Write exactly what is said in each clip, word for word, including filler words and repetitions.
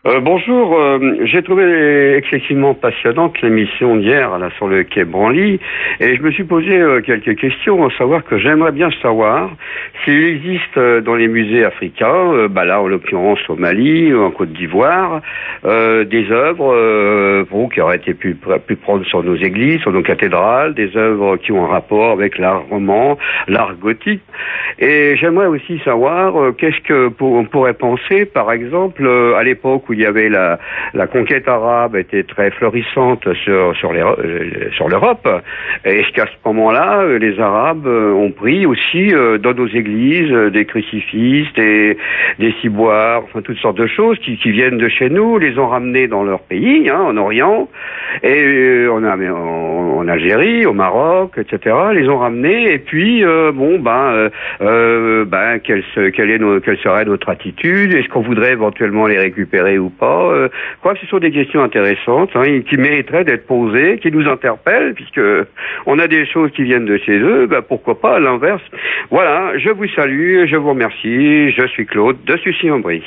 Euh, bonjour, euh, j'ai trouvé excessivement passionnante l'émission d'hier là sur le quai Branly et je me suis posé euh, quelques questions, à savoir que j'aimerais bien savoir s'il existe euh, dans les musées africains, euh, bah là en l'occurrence au Mali ou en Côte d'Ivoire, euh, des œuvres euh, bon, qui auraient été pu, pu prendre sur nos églises, sur nos cathédrales, des œuvres qui ont un rapport avec l'art roman, l'art gothique. Et j'aimerais aussi savoir euh, qu'est-ce que pour, on pourrait penser, par exemple, euh, à l'époque où il y avait la, la conquête arabe était très florissante sur, sur, les, euh, sur l'Europe. Est-ce qu'à ce moment-là, euh, les Arabes euh, ont pris aussi euh, dans nos églises euh, des crucifixes, des, des ciboires, enfin toutes sortes de choses qui, qui viennent de chez nous, les ont ramenés dans leur pays, hein, en Orient, et euh, en, en, en Algérie, au Maroc, et cetera. Les ont ramenés, et puis euh, bon, ben, euh, euh, ben, quelle, quelle, est nos, quelle serait notre attitude? Est-ce qu'on voudrait éventuellement les récupérer ou pas? euh, Je crois que ce sont des questions intéressantes, hein, qui mériteraient d'être posées, qui nous interpellent, puisque on a des choses qui viennent de chez eux, ben pourquoi pas à l'inverse. Voilà, je vous salue, je vous remercie, je suis Claude de Sucy-en-Brie.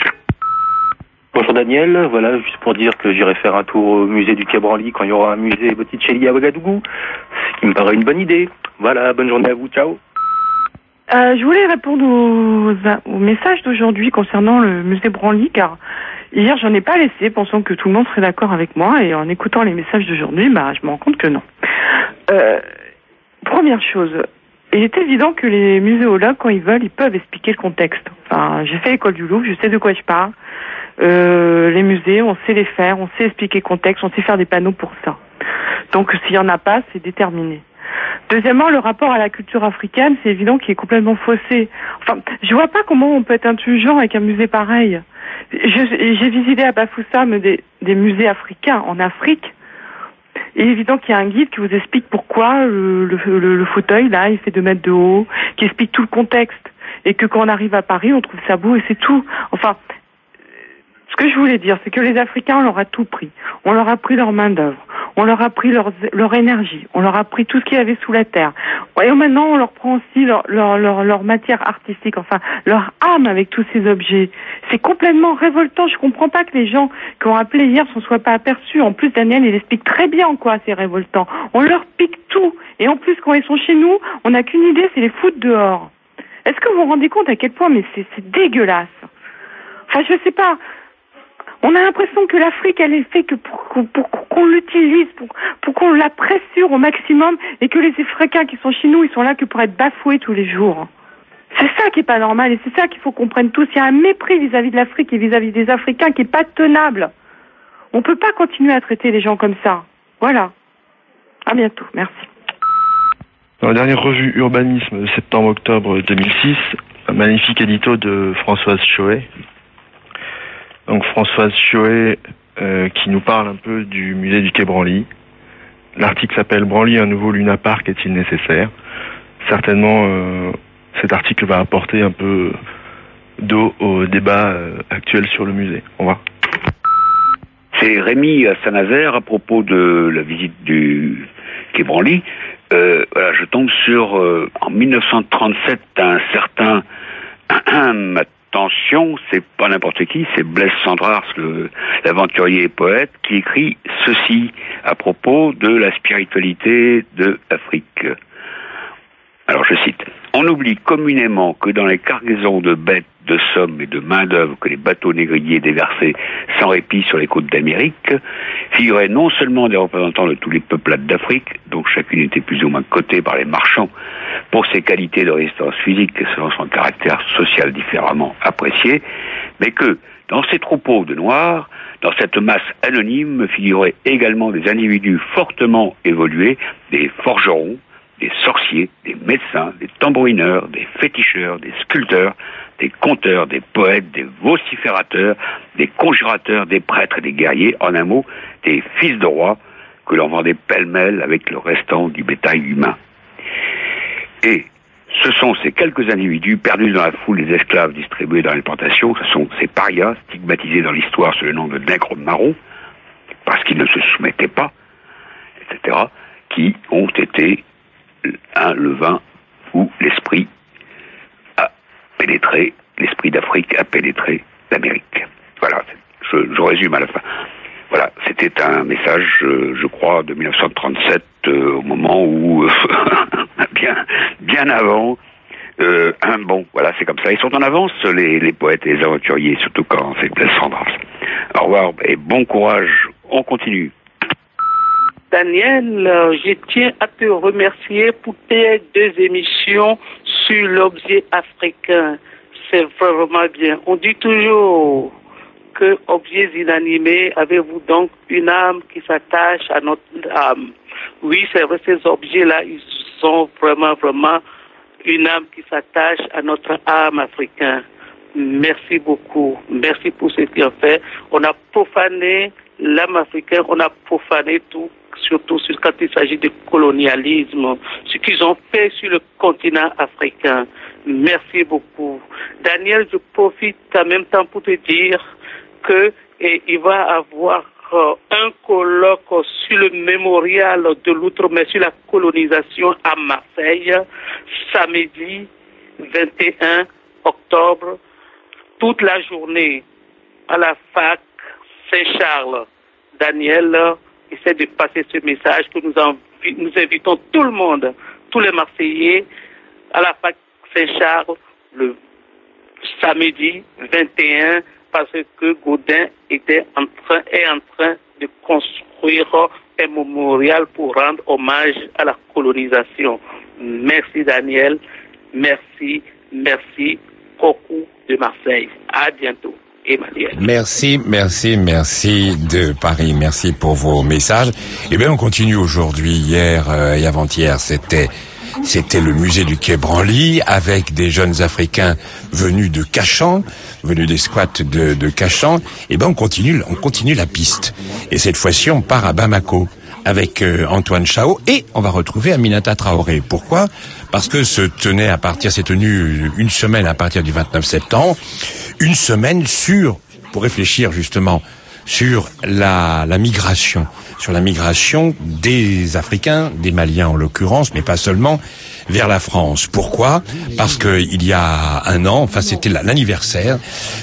Bonjour Daniel, voilà, juste pour dire que j'irai faire un tour au musée du quai Branly quand il y aura un musée Botticelli à Ouagadougou, ce qui me paraît une bonne idée. Voilà, bonne journée à vous, ciao. Euh, je voulais répondre aux, aux messages d'aujourd'hui concernant le musée Branly, car hier j'en ai pas laissé, pensant que tout le monde serait d'accord avec moi, et en écoutant les messages d'aujourd'hui, bah, je me rends compte que non. Euh, première chose, il est évident que les muséologues, quand ils veulent, ils peuvent expliquer le contexte. Enfin, j'ai fait l'école du Louvre, je sais de quoi je parle. Euh, les musées, on sait les faire, on sait expliquer le contexte, on sait faire des panneaux pour ça. Donc s'il y en a pas, c'est déterminé. Deuxièmement, le rapport à la culture africaine, c'est évident qu'il est complètement faussé. Enfin, je vois pas comment on peut être indulgent avec un musée pareil. Je, j'ai visité à Bafoussam des, des musées africains en Afrique. Il est évident qu'il y a un guide qui vous explique pourquoi le, le, le, le fauteuil, là, il fait deux mètres de haut, qui explique tout le contexte. Et que quand on arrive à Paris, on trouve ça beau et c'est tout. Enfin, ce que je voulais dire, c'est que les Africains, on leur a tout pris. On leur a pris leur main-d'œuvre. On leur a pris leur, leur énergie. On leur a pris tout ce qu'il y avait sous la terre. Et maintenant, on leur prend aussi leur, leur, leur, leur matière artistique, enfin, leur âme avec tous ces objets. C'est complètement révoltant. Je comprends pas que les gens qui ont appelé hier ne s'en soient pas aperçus. En plus, Daniel, il explique très bien en quoi c'est révoltant. On leur pique tout. Et en plus, quand ils sont chez nous, on n'a qu'une idée, c'est les foutre dehors. Est-ce que vous vous rendez compte à quel point, mais c'est, c'est dégueulasse. Enfin, je sais pas. On a l'impression que l'Afrique, elle est faite que pour, pour, pour qu'on l'utilise, pour, pour qu'on la pressure au maximum, et que les Africains qui sont chez nous, ils sont là que pour être bafoués tous les jours. C'est ça qui est pas normal, et c'est ça qu'il faut qu'on prenne tous. Il y a un mépris vis-à-vis de l'Afrique et vis-à-vis des Africains qui est pas tenable. On peut pas continuer à traiter les gens comme ça. Voilà. À bientôt. Merci. Dans la dernière revue Urbanisme, septembre-octobre deux mille six, un magnifique édito de Françoise Choet. Donc Françoise Choet euh, qui nous parle un peu du musée du quai Branly. L'article s'appelle « Branly, un nouveau Luna Park est-il nécessaire ?» Certainement, euh, cet article va apporter un peu d'eau au débat euh, actuel sur le musée. Au revoir. C'est Rémi à Saint-Nazaire à propos de la visite du quai Branly. Euh, voilà, je tombe sur, euh, en dix-neuf cent trente-sept, un certain... Attention, c'est pas n'importe qui, c'est Blaise Cendrars, le, l'aventurier et poète, qui écrit ceci à propos de la spiritualité de l'Afrique. Alors je cite: « On oublie communément que dans les cargaisons de bêtes, de sommes et de main-d'œuvre que les bateaux négriers déversaient sans répit sur les côtes d'Amérique, figuraient non seulement des représentants de tous les peuplades d'Afrique, dont chacune était plus ou moins cotée par les marchands pour ses qualités de résistance physique et selon son caractère social différemment apprécié, mais que, dans ces troupeaux de noirs, dans cette masse anonyme, figuraient également des individus fortement évolués, des forgerons, des sorciers, des médecins, des tambourineurs, des féticheurs, des sculpteurs, des conteurs, des poètes, des vociférateurs, des conjurateurs, des prêtres et des guerriers, en un mot, des fils de rois que l'on vendait pêle-mêle avec le restant du bétail humain. Et ce sont ces quelques individus perdus dans la foule des esclaves distribués dans les plantations, ce sont ces parias stigmatisés dans l'histoire sous le nom de nègres marrons, parce qu'ils ne se soumettaient pas, et cetera, qui ont été un levain où l'esprit a pénétré, l'esprit d'Afrique a pénétré l'Amérique. Voilà, je, je vous résume à la fin. Voilà, c'était un message, euh, je crois, de mille neuf cent trente-sept, euh, au moment où, euh, bien, bien avant, euh, un bon, voilà, c'est comme ça. Ils sont en avance, les, les poètes et les aventuriers, surtout quand c'est Blaise Cendrars. Au revoir et bon courage, on continue. Daniel, euh, je tiens à te remercier pour tes deux émissions sur l'objet africain. C'est vraiment bien. On dit toujours que objets inanimés, avez-vous donc une âme qui s'attache à notre âme? Oui, c'est vrai, ces objets-là, ils sont vraiment, vraiment une âme qui s'attache à notre âme africaine. Merci beaucoup. Merci pour ce qu'ils ont fait. On a profané l'âme africaine, on a profané tout, surtout quand il s'agit de colonialisme, ce qu'ils ont fait sur le continent africain. Merci beaucoup. Daniel, je profite en même temps pour te dire que et, il va avoir euh, un colloque sur le mémorial de l'outre-mer, sur la colonisation à Marseille, samedi vingt et un octobre, toute la journée à la fac Saint-Charles. Daniel essaie de passer ce message que nous, envi- nous invitons tout le monde, tous les Marseillais, à la fac Saint-Charles le samedi vingt et un, parce que Gaudin était en train, est en train de construire un mémorial pour rendre hommage à la colonisation. Merci Daniel, merci, merci, Coco de Marseille. À bientôt. Emmanuel. Merci, merci, merci de Paris. Merci pour vos messages. Eh bien, on continue aujourd'hui. Hier euh, et avant-hier, c'était c'était le musée du Quai Branly avec des jeunes Africains venus de Cachan, venus des squats de, de Cachan. Eh bien, on continue, on continue la piste. Et cette fois-ci, on part à Bamako avec euh, Antoine Chao et on va retrouver Aminata Traoré. Pourquoi ? Parce que se tenait à partir, s'est tenu une semaine à partir du vingt-neuf septembre, une semaine sur, pour réfléchir justement sur la, la migration, sur la migration des Africains, des Maliens en l'occurrence, mais pas seulement, vers la France. Pourquoi ? Parce que il y a un an, enfin c'était l'anniversaire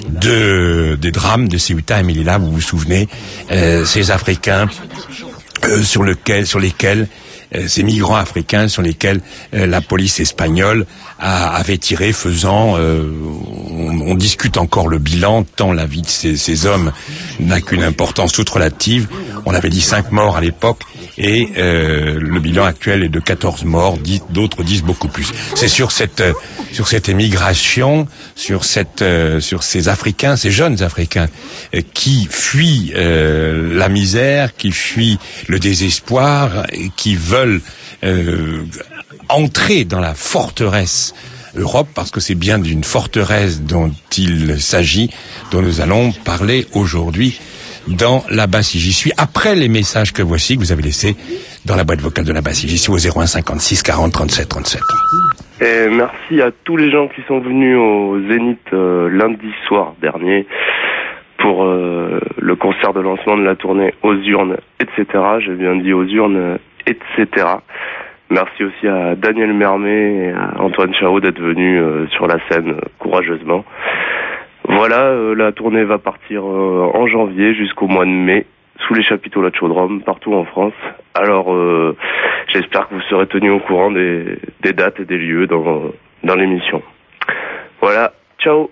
de des drames de Ceuta et Melilla, vous vous souvenez, euh, ces Africains euh, sur lequel, sur lesquels Euh, ces migrants africains sur lesquels euh, la police espagnole a, avait tiré, faisant, euh, on, on discute encore le bilan, tant la vie de ces, ces hommes n'a qu'une importance toute relative. On avait dit cinq morts à l'époque, et euh, le bilan actuel est de quatorze morts, d'autres disent beaucoup plus. C'est sur cette euh, sur cette émigration, sur cette euh, sur ces Africains, ces jeunes Africains euh, qui fuient euh, la misère, qui fuient le désespoir, qui veulent Euh, entrer dans la forteresse Europe, parce que c'est bien d'une forteresse dont il s'agit, dont nous allons parler aujourd'hui dans la Bassie. J'y suis après les messages que voici, que vous avez laissés dans la boîte vocale de la Bassie. J'y suis au zéro un cinquante-six quarante trente-sept trente-sept. Et merci à tous les gens qui sont venus au Zénith euh, lundi soir dernier pour euh, le concert de lancement de la tournée aux urnes, et cetera. J'ai bien dit aux urnes, et cetera. Merci aussi à Daniel Mermet et à Antoine Chao d'être venus euh, sur la scène euh, courageusement. Voilà, euh, la tournée va partir euh, en janvier jusqu'au mois de mai, sous les chapiteaux La Chaudrome, partout en France. Alors, euh, j'espère que vous serez tenus au courant des, des dates et des lieux dans, dans l'émission. Voilà, ciao.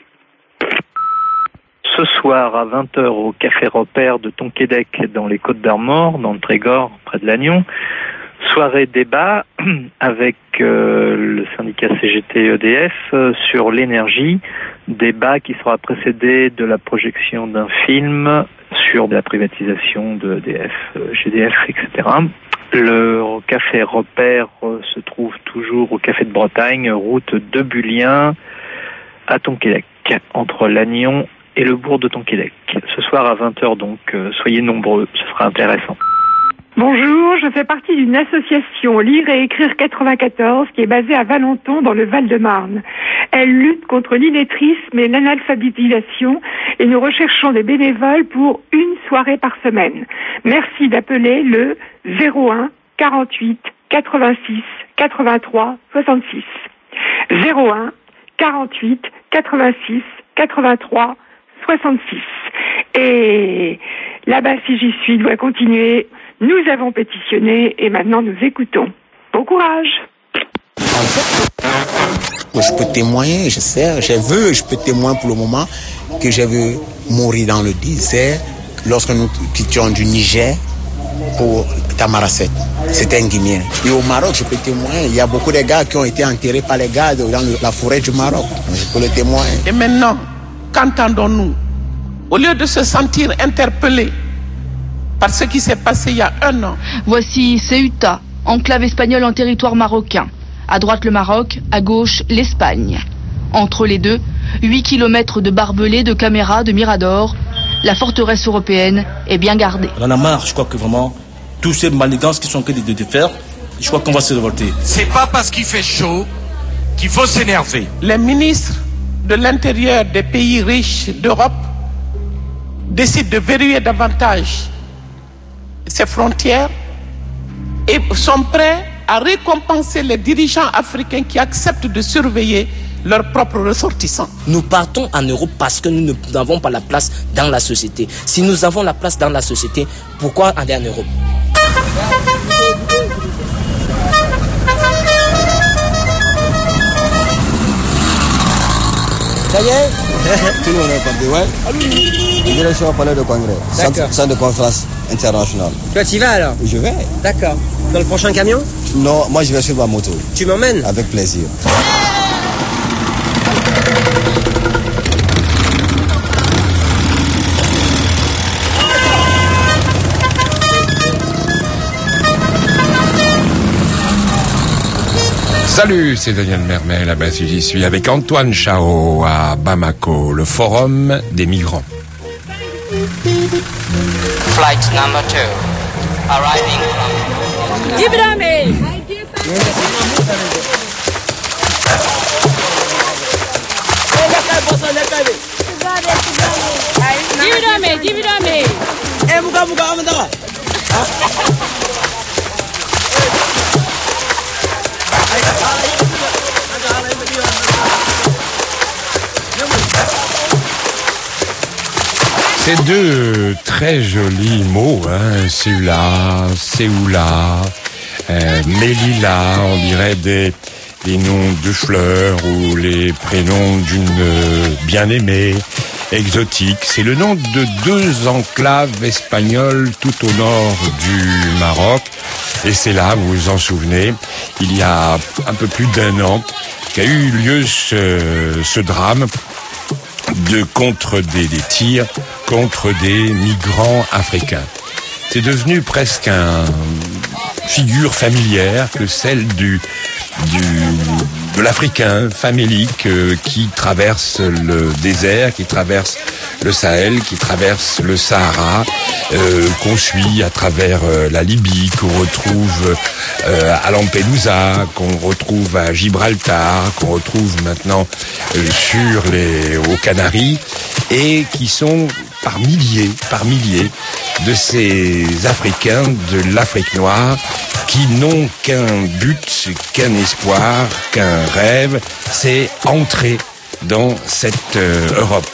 Ce soir à vingt heures au Café Repère de Tonquédec dans les Côtes-d'Armor, dans le Trégor, près de Lannion. Soirée débat avec euh, le syndicat C G T E D F euh, sur l'énergie. Débat qui sera précédé de la projection d'un film sur la privatisation de E D F, euh, G D F, et cetera. Le Café Repère euh, se trouve toujours au Café de Bretagne, route de Bullien à Tonquédec, entre Lannion et le bourg de Tonquédec. Ce soir à vingt heures, donc, euh, soyez nombreux, ce sera intéressant. Bonjour, je fais partie d'une association Lire et Écrire quatre-vingt-quatorze qui est basée à Valenton dans le Val-de-Marne. Elle lutte contre l'illettrisme et l'analphabétisation et nous recherchons des bénévoles pour une soirée par semaine. Merci d'appeler le zéro un quarante-huit quatre-vingt-six quatre-vingt-trois soixante-six. zéro un quarante-huit quatre-vingt-six quatre-vingt-trois soixante-six. Et Et là-bas, si j'y suis, doit continuer. Nous avons pétitionné et maintenant nous écoutons. Bon courage. Je peux témoigner, je sais, je veux, je peux témoigner pour le moment que je veux mourir dans le désert lorsque nous quittions du Niger pour Tamaracet. C'était un Guinéen. Et au Maroc, je peux témoigner, il y a beaucoup de gars qui ont été enterrés par les gars dans le, la forêt du Maroc. Je peux le témoigner. Et maintenant, qu'entendons-nous? Au lieu de se sentir interpellés par ce qui s'est passé il y a un an. Voici Ceuta, enclave espagnole en territoire marocain. À droite le Maroc, à gauche l'Espagne. Entre les deux, huit kilomètres de barbelés, de caméras, de miradors. La forteresse européenne est bien gardée. On en a marre, je crois que vraiment, tous ces manigances qui sont que de, de faire, je crois qu'on va se révolter. C'est pas parce qu'il fait chaud qu'il faut s'énerver. Les ministres de l'intérieur des pays riches d'Europe décident de verrouiller davantage ces frontières et sont prêts à récompenser les dirigeants africains qui acceptent de surveiller leurs propres ressortissants. Nous partons en Europe parce que nous n'avons pas la place dans la société. Si nous avons la place dans la société, pourquoi aller en Europe? Ça y est? Tout le monde est compris, ouais. Direction au palais de congrès. Centre, centre de conférence internationale. Toi, tu y vas alors? Je vais. D'accord. Dans le prochain camion? Non, moi je vais sur ma moto. Tu m'emmènes? Avec plaisir. Salut, c'est Daniel Mermel, là-bas si j'y suis, avec Antoine Chao à Bamako, le forum des migrants. Flight number two, arriving from... Give it on me! Give it on me, give it on me! Eh, muka muka amandaka. Ces deux très jolis mots, hein, Séoula, Séoula, euh, Mélila, on dirait des, des noms de fleurs ou les prénoms d'une euh, bien-aimée exotique. C'est le nom de deux enclaves espagnoles tout au nord du Maroc. Et c'est là, vous vous en souvenez, il y a un peu plus d'un an, qu'a eu lieu ce, ce drame de contre des, des tirs contre des migrants africains. C'est devenu presque un figure familière que celle du du de l'Africain famélique euh, qui traverse le désert, qui traverse le Sahel, qui traverse le Sahara, euh, qu'on suit à travers euh, la Libye, qu'on retrouve euh, à Lampedusa, qu'on retrouve à Gibraltar, qu'on retrouve maintenant euh, sur les aux Canaries, et qui sont par milliers, par milliers de ces Africains de l'Afrique noire qui n'ont qu'un but, qu'un espoir, qu'un rêve, c'est entrer dans cette euh, Europe.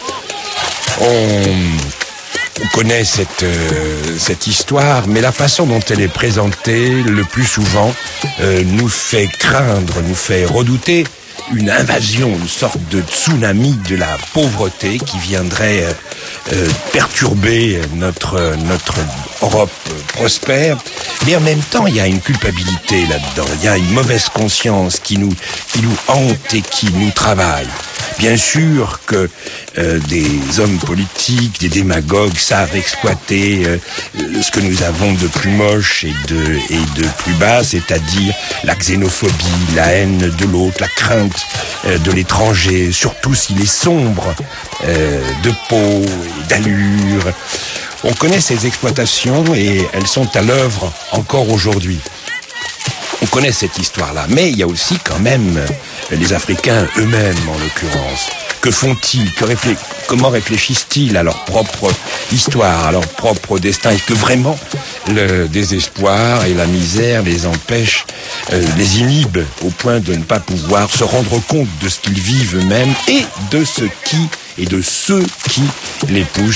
On, on connaît cette, euh, cette histoire, mais la façon dont elle est présentée, le plus souvent, euh, nous fait craindre, nous fait redouter une invasion, une sorte de tsunami de la pauvreté qui viendrait euh, euh, perturber notre notre Europe prospère. Mais en même temps, il y a une culpabilité là-dedans. Il y a une mauvaise conscience qui nous qui nous hante et qui nous travaille. Bien sûr que euh, des hommes politiques, des démagogues savent exploiter euh, ce que nous avons de plus moche et de et de plus bas, c'est-à-dire la xénophobie, la haine de l'autre, la crainte euh, de l'étranger, surtout s'il est sombre, euh, de peau, et d'allure. On connaît ces exploitations et elles sont à l'œuvre encore aujourd'hui. On connaît cette histoire-là, mais il y a aussi quand même les Africains eux-mêmes, en l'occurrence. Que font-ils? Que réflé- Comment réfléchissent-ils à leur propre histoire, à leur propre destin? Est-ce que vraiment le désespoir et la misère les empêchent, euh, les inhibent au point de ne pas pouvoir se rendre compte de ce qu'ils vivent eux-mêmes et de ce qui et de ceux qui les poussent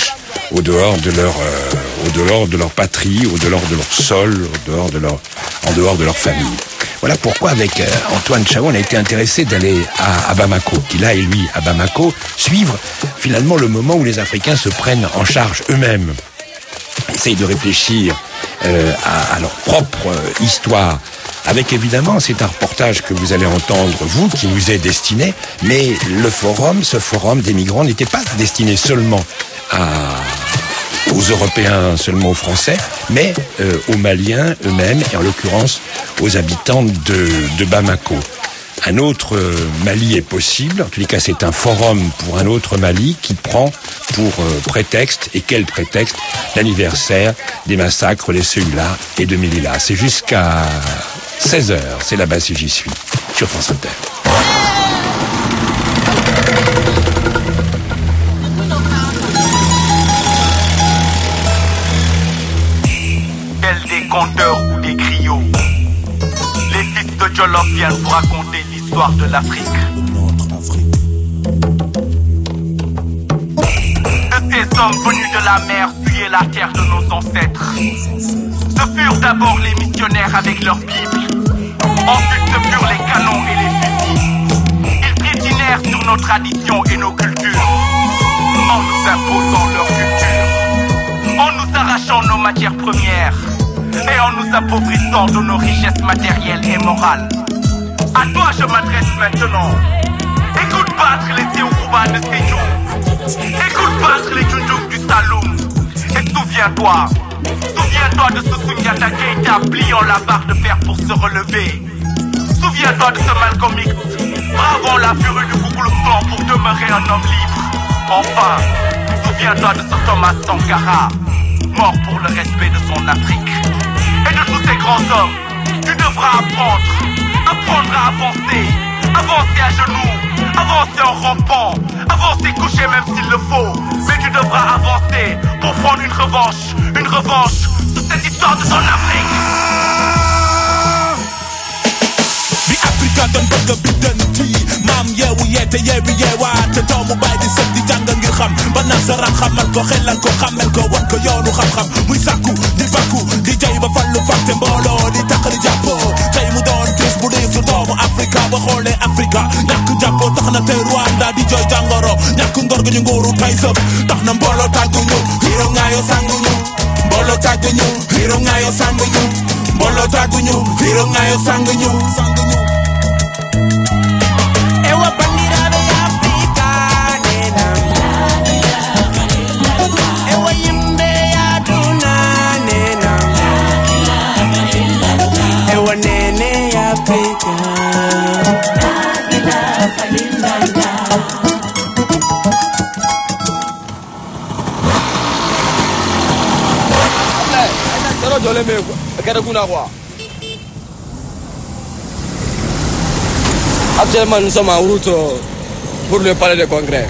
au dehors de leur, euh, au dehors de leur patrie, au dehors de leur sol, au dehors de leur, en dehors de leur famille. Voilà pourquoi avec euh, Antoine Chao, on a été intéressé d'aller à, à Bamako, qu'il aille lui à Bamako suivre finalement le moment où les Africains se prennent en charge eux-mêmes, essayent de réfléchir euh, à, à leur propre euh, histoire. Avec évidemment, c'est un reportage que vous allez entendre, vous, qui nous est destiné, mais le forum, ce forum des migrants n'était pas destiné seulement à, aux Européens, seulement aux Français, mais euh, aux Maliens eux-mêmes, et en l'occurrence aux habitants de, de Bamako. Un autre Mali est possible, en tous les cas c'est un forum pour un autre Mali qui prend pour euh, prétexte, et quel prétexte, l'anniversaire des massacres de Ceuta et de Melilla. C'est jusqu'à seize heures, c'est là-bas si j'y suis, sur France Inter. Tels des conteurs ou des griots, les fils de Jolof viennent vous raconter l'histoire de l'Afrique. De ces hommes venus de la mer fuyaient la terre de nos ancêtres. Ce furent d'abord les missionnaires avec leur Bible. Ensuite ce furent les canons et les fusils. Ils piétinèrent sur nos traditions et nos cultures, en nous imposant leur culture, en nous arrachant nos matières premières et en nous appauvrissant de nos richesses matérielles et morales. À toi je m'adresse maintenant. Écoute battre les Yoruba de Sédhiou. Écoute battre les Djundjung du Saloum. Et souviens-toi, souviens-toi de ce Sundiata Keita pliant la barre de fer pour se relever. Souviens-toi de ce Malcolm X bravant la furie du Ku Klux Klan pour demeurer un homme libre. Enfin, souviens-toi de ce Thomas Sankara, mort pour le respect de son Afrique. Et de tous ces grands hommes, tu devras apprendre, apprendre à avancer, avancer à genoux, avancer en rampant, avancer couché même s'il le faut. Mais tu devras avancer pour prendre une revanche, une revanche sur cette histoire de ton Afrique. Africa don't bëgg a biddanti maam yeewu yeete yeewi yeewaate doomu baay di sët di jàng ngir xam ba nasaraan xamal ko xelal ko xamel ko wan ko yoonu xam-xam muy sàkku di bakku di jay ba fallu fàtte mbooloo di taqali jàppoo tey mu doon gis bu diisu doomu Africa ba xoolee Africa ñàkk jàppoo tax na tey Rwanda di jooy jàngoro ñàkk ngor gu ñu nguuru tey sëf tax na mbooloo tàggu ñu xiiro ngaayoo sangu ñu mbooloo tàggu ñu xiiro ngaayoo sangu ñu mbooloo tàggu ñu xiiro ngaayoo sangu ñu Actuellement, nous sommes en route pour le palais de congrès.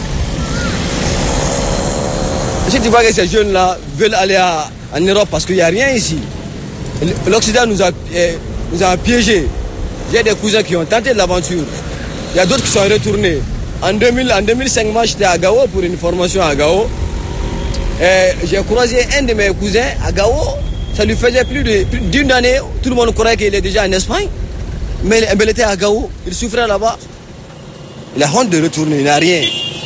Si tu vois que ces jeunes-là veulent aller à, en Europe parce qu'il n'y a rien ici, l'Occident nous a, eh, nous a piégés. J'ai des cousins qui ont tenté l'aventure. Il y a d'autres qui sont retournés. En, deux mille, en deux mille cinq, moi j'étais à Gao pour une formation à Gao. J'ai croisé un de mes cousins à Gao. Ça lui faisait plus de, plus d'une année. Tout le monde croyait qu'il est déjà en Espagne. Mais il était à Gao. Il souffrait là-bas. Il a honte de retourner. Il n'a rien.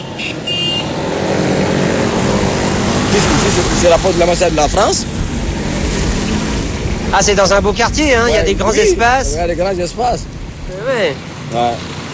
C'est la faute de l'ambassade de la France. Ah, c'est dans un beau quartier, hein. Ouais, il y a des grands oui, espaces. Il y a des grands espaces. Ouais. Ouais.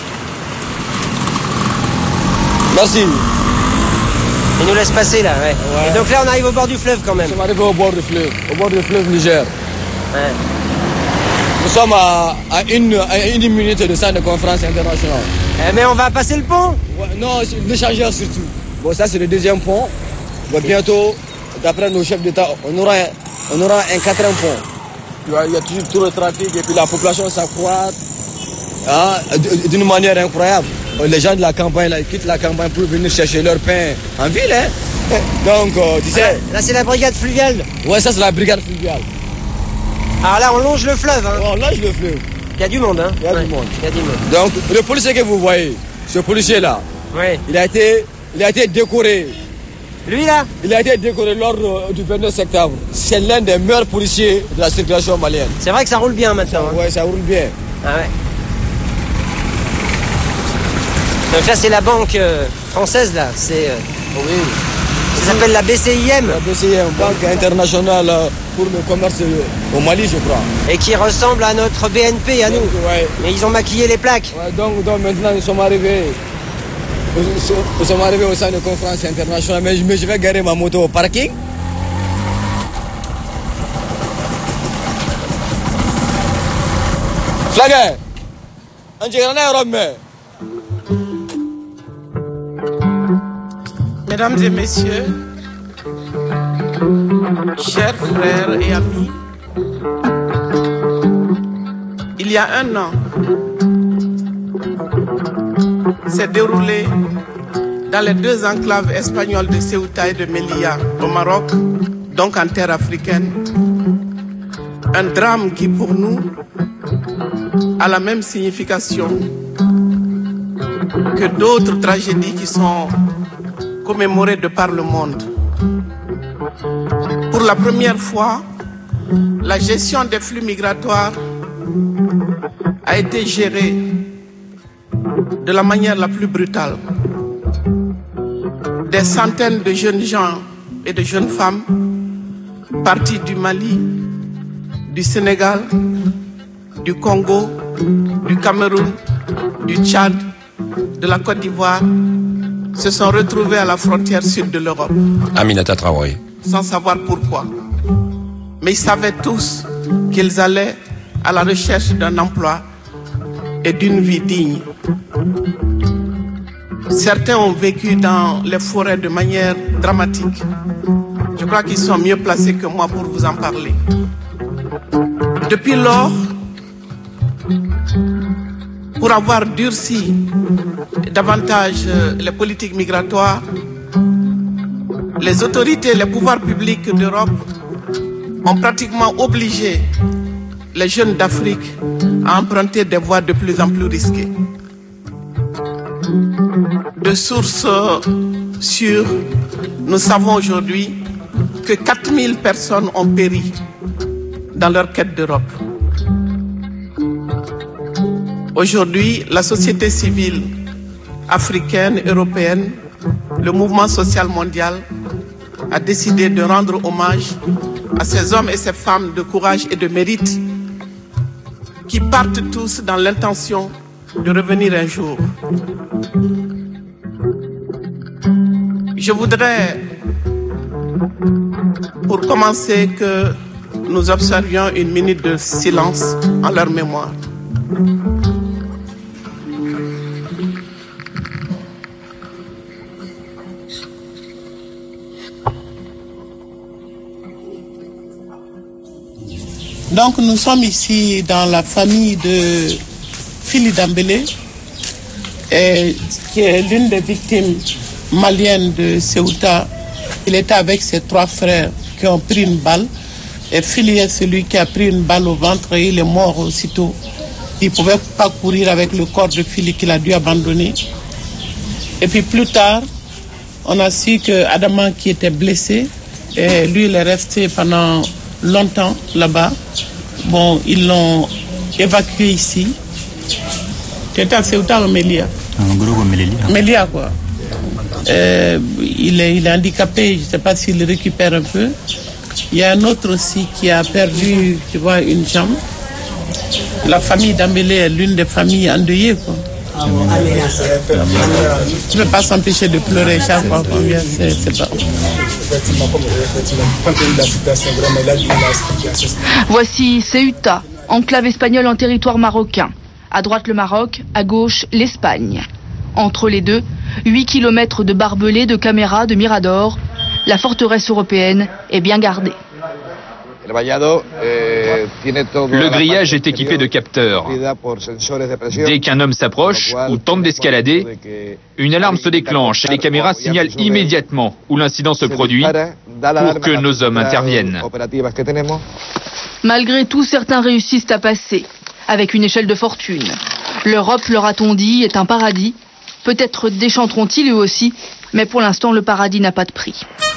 Merci. Il nous laisse passer là, ouais. ouais. Et donc là, on arrive au bord du fleuve quand même. On arrive au bord du fleuve, au bord du fleuve Niger. Ouais. Nous sommes à, à, une, à une minute de centre de conférence internationale. Eh, mais on va passer le pont. Ouais, non, l'échangeur surtout. Bon, ça c'est le deuxième pont. Bon, bientôt, d'après nos chefs d'État, on aura, on aura un quatrième pont. Il y a, il y a toujours tout le trafic et puis la population s'accroît hein, d'une manière incroyable. Les gens de la campagne, là, ils quittent la campagne pour venir chercher leur pain en ville. Hein. Donc, euh, tu sais... Là, c'est la brigade fluviale. Ouais, ça, c'est la brigade fluviale. Alors là, on longe le fleuve. Hein. Ouais, on longe le fleuve. Il y a du monde. Hein. Il y a ouais. du monde. Il y a du monde. Donc, le policier que vous voyez, ce policier-là, ouais. il, a été, il a été décoré Lui là? Il a été décoré lors du vingt-neuf septembre. C'est l'un des meilleurs policiers de la circulation malienne. C'est vrai que ça roule bien maintenant. Hein. Ouais, ça roule bien. Ah ouais. Donc là, c'est la banque euh, française là. C'est. Euh... Oui. Ça s'appelle la B C I M. La B C I M, Banque internationale pour le commerce au Mali, je crois. Et qui ressemble à notre B N P à nous. Ouais. Mais ils ont maquillé les plaques. Ouais, donc, donc maintenant, nous sommes arrivés. Nous sommes arrivés au centre de conférence internationale, mais je, mais je vais garer ma moto au parking. Flagger! Mesdames et messieurs, chers frères et amis, il y a un an, s'est déroulé dans les deux enclaves espagnoles de Ceuta et de Melilla, au Maroc, donc en terre africaine, un drame qui pour nous a la même signification que d'autres tragédies qui sont commémorées de par le monde. Pour la première fois, la gestion des flux migratoires a été gérée de la manière la plus brutale. Des centaines de jeunes gens et de jeunes femmes partis du Mali, du Sénégal, du Congo, du Cameroun, du Tchad, de la Côte d'Ivoire, se sont retrouvés à la frontière sud de l'Europe. Aminata Traoré. Sans savoir pourquoi. Mais ils savaient tous qu'ils allaient à la recherche d'un emploi et d'une vie digne. Certains ont vécu dans les forêts de manière dramatique. Je crois qu'ils sont mieux placés que moi pour vous en parler. Depuis lors, pour avoir durci davantage les politiques migratoires, les autorités, les pouvoirs publics d'Europe ont pratiquement obligé les jeunes d'Afrique à emprunter des voies de plus en plus risquées. De sources sûres, nous savons aujourd'hui que quatre mille personnes ont péri dans leur quête d'Europe. Aujourd'hui, la société civile africaine, européenne, le mouvement social mondial a décidé de rendre hommage à ces hommes et ces femmes de courage et de mérite qui partent tous dans l'intention de revenir un jour. Je voudrais, pour commencer, que nous observions une minute de silence en leur mémoire. Donc nous sommes ici dans la famille de Fili Dembélé, et, qui est l'une des victimes maliennes de Ceuta. Il était avec ses trois frères qui ont pris une balle. Et Fili est celui qui a pris une balle au ventre et il est mort aussitôt. Il ne pouvait pas courir avec le corps de Fili qu'il a dû abandonner. Et puis plus tard, on a su que Adama qui était blessé, et lui il est resté pendant longtemps là-bas. Bon, ils l'ont évacué ici. Tu étais à Ceuta ou Melilla? En gros, Melilla. Melilla, quoi. Euh, il, est, il est handicapé, je ne sais pas s'il récupère un peu. Il y a un autre aussi qui a perdu, tu vois, une jambe. La famille d'Ambélé est l'une des familles endeuillées, quoi. Tu ne peux pas s'empêcher de pleurer chaque fois qu'on vient, c'est pas. Voici Ceuta, enclave espagnole en territoire marocain. À droite le Maroc, à gauche l'Espagne. Entre les deux, huit kilomètres de barbelés, de caméras, de miradors. La forteresse européenne est bien gardée. Le grillage est équipé de capteurs. Dès qu'un homme s'approche ou tente d'escalader, une alarme se déclenche et les caméras signalent immédiatement où l'incident se produit pour que nos hommes interviennent. Malgré tout, certains réussissent à passer avec une échelle de fortune. L'Europe, leur a-t-on dit, est un paradis, Peut-être déchanteront-ils eux aussi, mais pour l'instant, le paradis n'a pas de prix.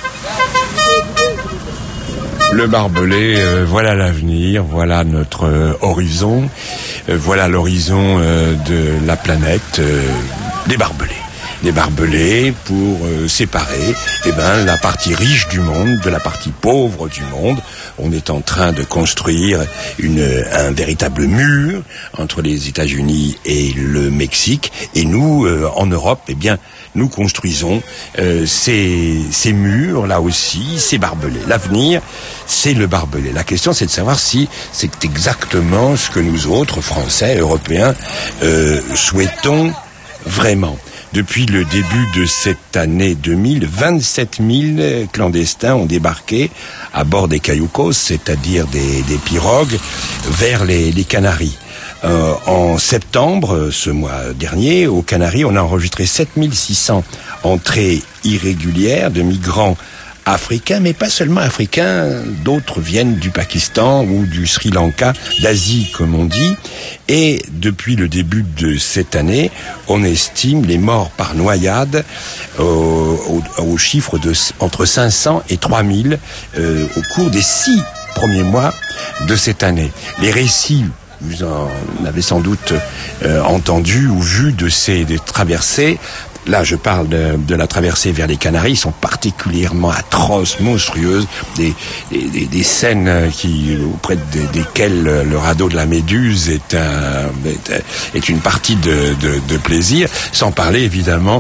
Le barbelé, euh, voilà l'avenir, voilà notre euh, horizon, euh, voilà l'horizon euh, de la planète, euh, des barbelés. Des barbelés pour euh, séparer eh ben, la partie riche du monde de la partie pauvre du monde. On est en train de construire une, un véritable mur entre les États-Unis et le Mexique. Et nous, euh, en Europe, eh bien, nous construisons euh, ces, ces murs, là aussi, ces barbelés. L'avenir, c'est le barbelé. La question, c'est de savoir si c'est exactement ce que nous autres, Français, Européens, euh, souhaitons vraiment. Depuis le début de cette année deux mille, vingt-sept mille clandestins ont débarqué à bord des cayucos, c'est-à-dire des, des pirogues, vers les, les Canaries. Euh, en septembre, ce mois dernier, aux Canaries, on a enregistré sept mille six cents entrées irrégulières de migrants africains, mais pas seulement africains, d'autres viennent du Pakistan ou du Sri Lanka, d'Asie comme on dit, et depuis le début de cette année, on estime les morts par noyade euh, au, au chiffre de entre cinq cents et trois mille euh, au cours des six premiers mois de cette année. Les récits, vous en avez sans doute euh, entendu ou vu de ces des traversées. Là, je parle de, de la traversée vers les Canaries, sont particulièrement atroces, monstrueuses, des, des, des scènes qui, auprès de, desquelles le radeau de la Méduse est, un, est, est une partie de, de, de plaisir, sans parler évidemment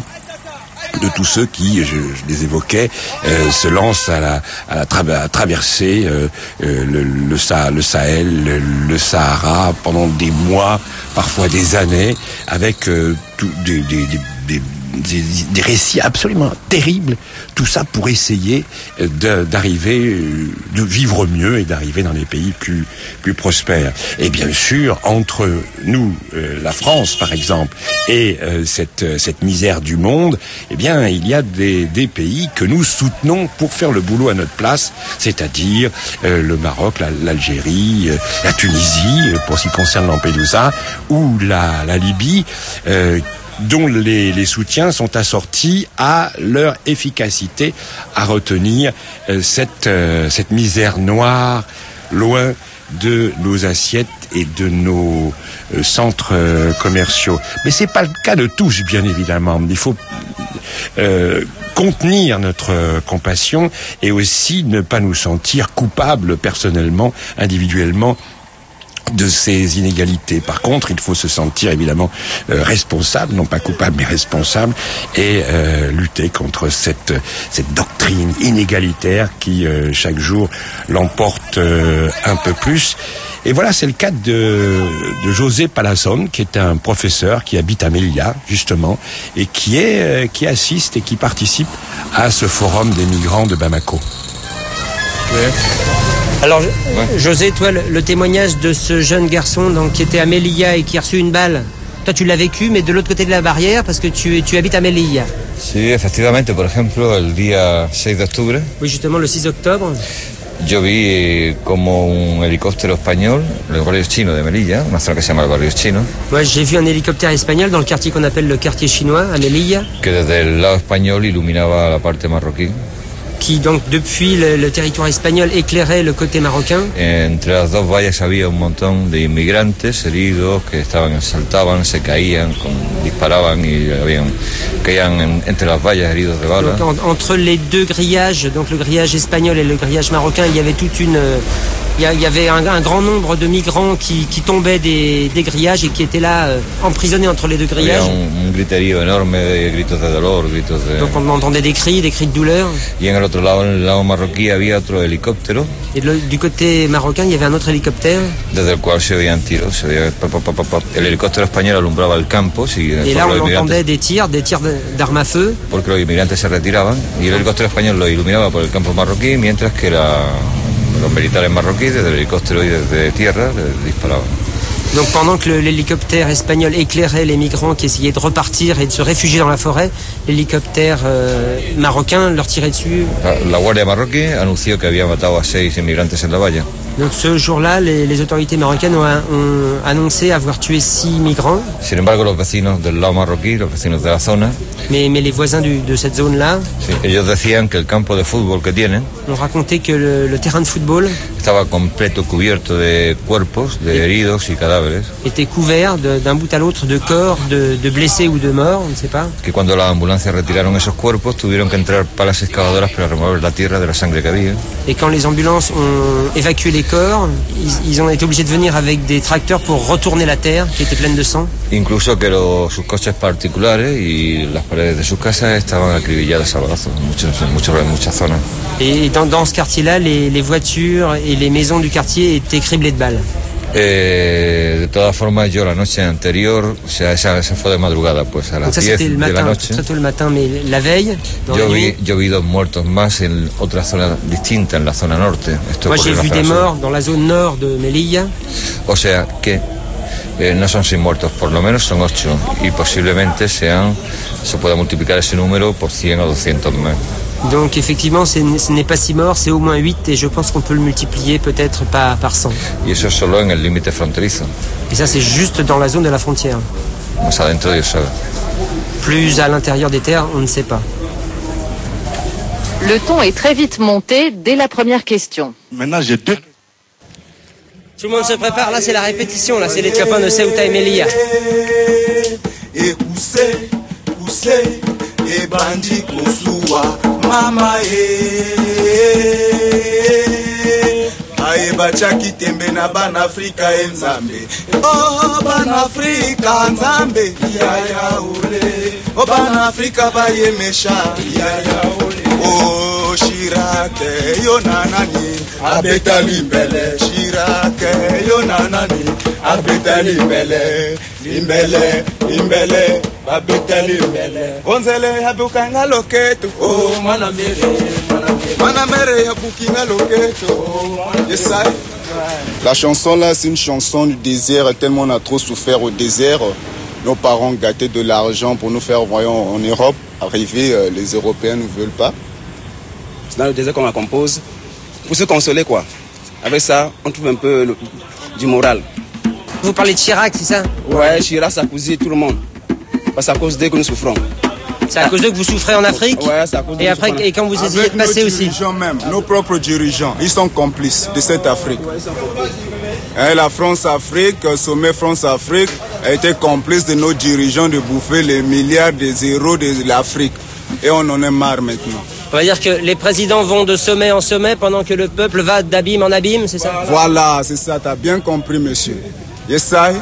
de tous ceux qui, je, je les évoquais, euh, se lancent à la, à la tra- à traverser euh, euh, le, le, Sah- le Sahel, le, le Sahara pendant des mois, parfois des années, avec euh, tout, des, des, des, des Des, des récits absolument terribles, tout ça pour essayer de, d'arriver, de vivre mieux et d'arriver dans les pays plus, plus prospères. Et bien sûr, entre nous, euh, la France par exemple, et euh, cette, cette misère du monde, eh bien, il y a des, des pays que nous soutenons pour faire le boulot à notre place, c'est-à-dire euh, le Maroc, la, l'Algérie, euh, la Tunisie, pour ce qui concerne Lampedusa, ou la, la Libye, euh, dont les, les soutiens sont assortis à leur efficacité à retenir euh, cette, euh, cette misère noire loin de nos assiettes et de nos euh, centres euh, commerciaux. Mais c'est pas le cas de tous, bien évidemment. Il faut euh, contenir notre euh, compassion et aussi ne pas nous sentir coupables personnellement, individuellement, de ces inégalités. Par contre, il faut se sentir évidemment euh, responsable, non pas coupable mais responsable, et euh, lutter contre cette cette doctrine inégalitaire qui euh, chaque jour l'emporte euh, un peu plus. Et voilà, c'est le cas de, de José Palazón, qui est un professeur qui habite à Melilla, justement, et qui est euh, qui assiste et qui participe à ce forum des migrants de Bamako. Ouais. Alors, ouais. José, toi, le, le témoignage de ce jeune garçon donc, qui était à Melilla et qui a reçu une balle, toi tu l'as vécu, mais de l'autre côté de la barrière, parce que tu, tu habites à Melilla. Sí, efectivamente, por ejemplo, el día seis de octubre. Oui, justement, le six octobre. Yo vi como un helicóptero español, en el barrio chino de Melilla, una zona que se llama el barrio chino. Ouais, j'ai vu un hélicoptère espagnol dans le quartier qu'on appelle le quartier chinois, à Melilla. Que desde el lado español iluminaba la parte marroquí. Qui donc depuis le, le territoire espagnol éclairait le côté marocain. Entre las dos vallas había un montón de inmigrantes heridos que estaban saltaban, se caían, con, disparaban y habían caían en, entre las vallas heridos de bala. Donc, en, entre les deux grillages, donc le grillage espagnol et le grillage marocain, il y avait toute une il y, y avait un, un grand nombre de migrants qui, qui tombaient des, des grillages et qui étaient là euh, emprisonnés entre les deux grillages. Un, un griterío enorme de gritos de dolor, gritos de... Donc on entendait des cris, des cris de douleur. Y en el otro lado, en el lado marroquí, había otro helicóptero. Et de, du côté marocain, il y avait un autre hélicoptère. Desde el cual se oían tiros, se oía... El helicóptero español alumbraba el campo. Si, et là, on entendait des tirs, des tirs d'armes à feu. Porque los inmigrantes se retiraban y el helicóptero español lo iluminaba por el campo marroquí, mientras que la... los militares marroquíes desde el helicóptero y desde tierra les disparaban. Donc pendant que le, l'hélicoptère espagnol éclairait les migrants qui essayaient de repartir et de se réfugier dans la forêt, l'hélicoptère euh, marocain leur tirait dessus. La, la Guardia Marroquí anunció que había matado a seis inmigrantes en la valla. Donc ce jour-là, les, les autorités marocaines ont, ont annoncé avoir tué six migrants. Sin embargo, los vecinos del lado marroquí, los vecinos de la zona, mais, mais les voisins du, de cette zone-là, sí, ellos decían que el campo de fútbol que tienen, ont raconté que le, le terrain de football estaba completo cubierto de cuerpos, de heridos y cadáveres. Était couvert de, d'un bout à l'autre de corps, de, de blessés ou de morts, on ne sait pas. Que cuando las ambulancias retiraron esos cuerpos, tuvieron que entrar palas excavadoras para remover la tierra de la sangre que había. Et quand les ambulances ont évacué les corps, ils, ils ont été obligés de venir avec des tracteurs pour retourner la terre qui était pleine de sang. Incluso que los, sus coches particulares y las paredes de sus casas estaban acribilladas a balazos en, muchos, en, muchos, en muchas zonas. Et dans, dans ce quartier-là, les, les voitures et les maisons du quartier étaient criblées de balles. Eh, de todas formas, yo la noche anterior, o sea, esa, esa fue de madrugada, pues a las ça, diez le matin, de la noche. Très tôt le matin, mais la veille, dans yo, la vi, nuit, yo vi dos muertos más en otra zona distinta, en la zona norte. Esto moi j'ai vu des morts dans la zone nord de Melilla. O sea que eh, no son seis muertos, por lo menos son ocho, y posiblemente sean, se pueda multiplicar ese número por cien o doscientos más. Donc effectivement, c'est, ce n'est pas six morts, c'est au moins huit, et je pense qu'on peut le multiplier peut-être par, par cent. Y eso es solo en el límite fronterizo. Et ça, c'est juste dans la zone de la frontière. Más adentro, Dios sabe. Plus à l'intérieur des terres, on ne sait pas. Le ton est très vite monté dès la première question. Maintenant, j'ai deux. Tout le monde se prépare, là c'est la répétition, là c'est les copains de Ceuta et Melilla. Et poussé, poussé, et bandit kusua, mama e. Aye bachaki tembe na ban Afrika e nzambe. Oh ban Afrika nzambe, ya ya ule. Oh ban Afrika ba ye mesha, ya ya ule. Oh Shirake yo nanani, abeta limbele. Shirake yo nanani, abeta limbele. Limbele, limbele, abeta limbele. Onzele habukanga loketo, oh mana mere, mana mere habukanga loketo. Yes I. La chanson là, c'est une chanson du désert, tellement on a trop souffert au désert. Nos parents gâtaient de l'argent pour nous faire voyons en Europe. Arriver, euh, les Européens ne veulent pas. C'est dans le désert qu'on la compose, pour se consoler quoi. Avec ça, on trouve un peu le, du moral. Vous parlez de Chirac, c'est ça? Ouais, Chirac, Sarkozy, tout le monde. C'est à cause d'eux que nous souffrons. C'est à cause d'eux que vous souffrez en Afrique? Ouais, c'est à cause d'eux. Et après, et quand vous essayez de passer aussi? Nos dirigeants même, nos propres dirigeants, ils sont complices de cette Afrique. Et la France-Afrique, sommet France-Afrique, a été complice de nos dirigeants de bouffer les milliards de zéros de l'Afrique. Et on en est marre maintenant. On va dire que les présidents vont de sommet en sommet pendant que le peuple va d'abîme en abîme, c'est ça? Voilà, c'est ça, t'as bien compris, monsieur. Yes, I.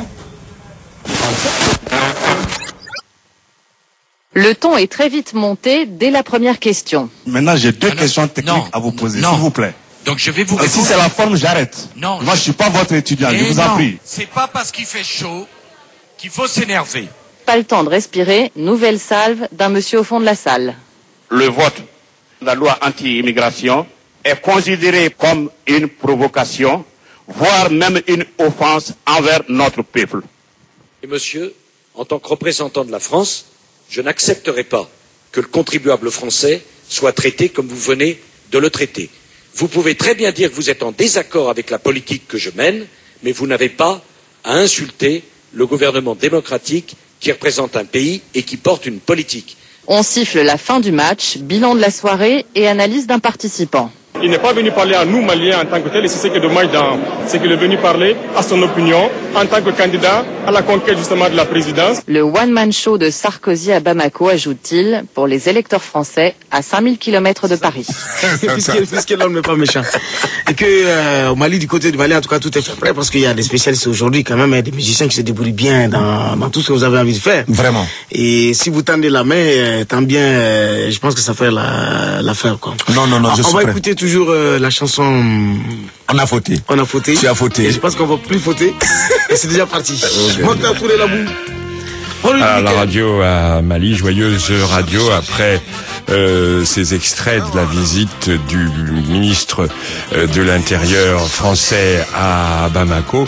Le ton est très vite monté dès la première question. Maintenant, j'ai deux non, questions techniques non, à vous poser, non. s'il vous plaît. Donc je vais vous répondre. Si c'est la forme, j'arrête. Non. Moi, je suis pas votre étudiant, Et je vous non. en prie. C'est pas parce qu'il fait chaud qu'il faut s'énerver. Pas le temps de respirer, nouvelle salve d'un monsieur au fond de la salle. Le vote de la loi anti-immigration est considéré comme une provocation, voire même une offense envers notre peuple. Et monsieur, en tant que représentant de la France, je n'accepterai pas que le contribuable français soit traité comme vous venez de le traiter. Vous pouvez très bien dire que vous êtes en désaccord avec la politique que je mène, mais vous n'avez pas à insulter le gouvernement démocratique qui représente un pays et qui porte une politique. On siffle la fin du match, bilan de la soirée et analyse d'un participant. Il n'est pas venu parler à nous, Maliens, en tant que tel, et c'est ce qui est dommage dans ce qu'il est venu parler, à son opinion, en tant que candidat à la conquête justement de la présidence. Le one-man show de Sarkozy à Bamako, ajoute-t-il, pour les électeurs français à cinq mille kilomètres de Paris. puisque, puisque l'homme n'est pas méchant. Et que euh, au Mali, du côté du Mali, en tout cas, tout est fait prêt, parce qu'il y a des spécialistes aujourd'hui, quand même, il y a des musiciens qui se débrouillent bien dans, dans tout ce que vous avez envie de faire. Vraiment. Et si vous tendez la main, euh, tant bien, euh, je pense que ça fait la, l'affaire, quoi. Non, non, non, je On suis va prêt. écouter toujours euh, la chanson. On a fauté. On a fauté. Tu as fauté. Et je pense qu'on va plus fauter. Et c'est déjà parti. Mokhtar Touré Labou. À la radio à Mali, joyeuse radio, après euh, ces extraits de la visite du ministre euh, de l'Intérieur français à Bamako,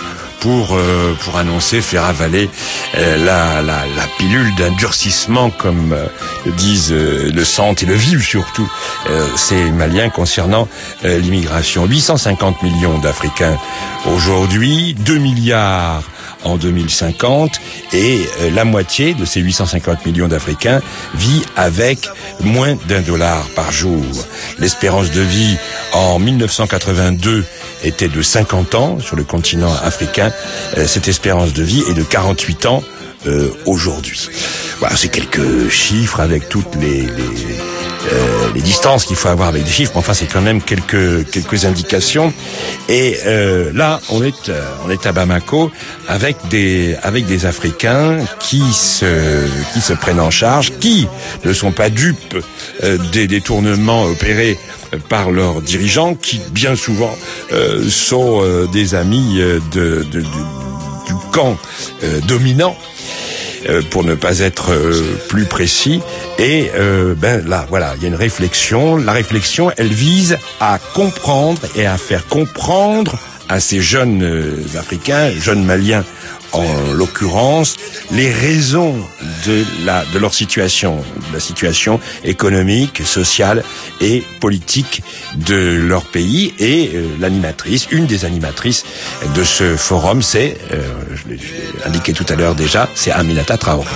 pour euh, pour annoncer, faire avaler euh, la, la la pilule d'un durcissement, comme euh, le disent euh, le sentent et le vivent surtout euh, ces Maliens concernant euh, l'immigration. huit cent cinquante millions d'Africains aujourd'hui, deux milliards en deux mille cinquante, et euh, la moitié de ces huit cent cinquante millions d'Africains vit avec moins d'un dollar par jour. L'espérance de vie en mille neuf cent quatre-vingt-deux était de cinquante ans sur le continent africain. Euh, cette espérance de vie est de quarante-huit ans euh, aujourd'hui. Voilà, c'est quelques chiffres avec toutes les, les Euh, les distances qu'il faut avoir avec des chiffres, mais enfin c'est quand même quelques quelques indications. Et euh, là, on est euh, on est à Bamako avec des avec des Africains qui se qui se prennent en charge, qui ne sont pas dupes euh, des détournements opérés par leurs dirigeants, qui bien souvent euh, sont euh, des amis euh, de, de, de du camp euh, dominant, pour ne pas être euh, plus précis. Et euh, ben là, voilà, il y a une réflexion. La réflexion, elle vise à comprendre et à faire comprendre à ces jeunes euh, Africains, jeunes Maliens en l'occurrence, les raisons de la de leur situation, de la situation économique, sociale et politique de leur pays. Et euh, l'animatrice, une des animatrices de ce forum, c'est, euh, je l'ai indiqué tout à l'heure déjà, c'est Aminata Traoré.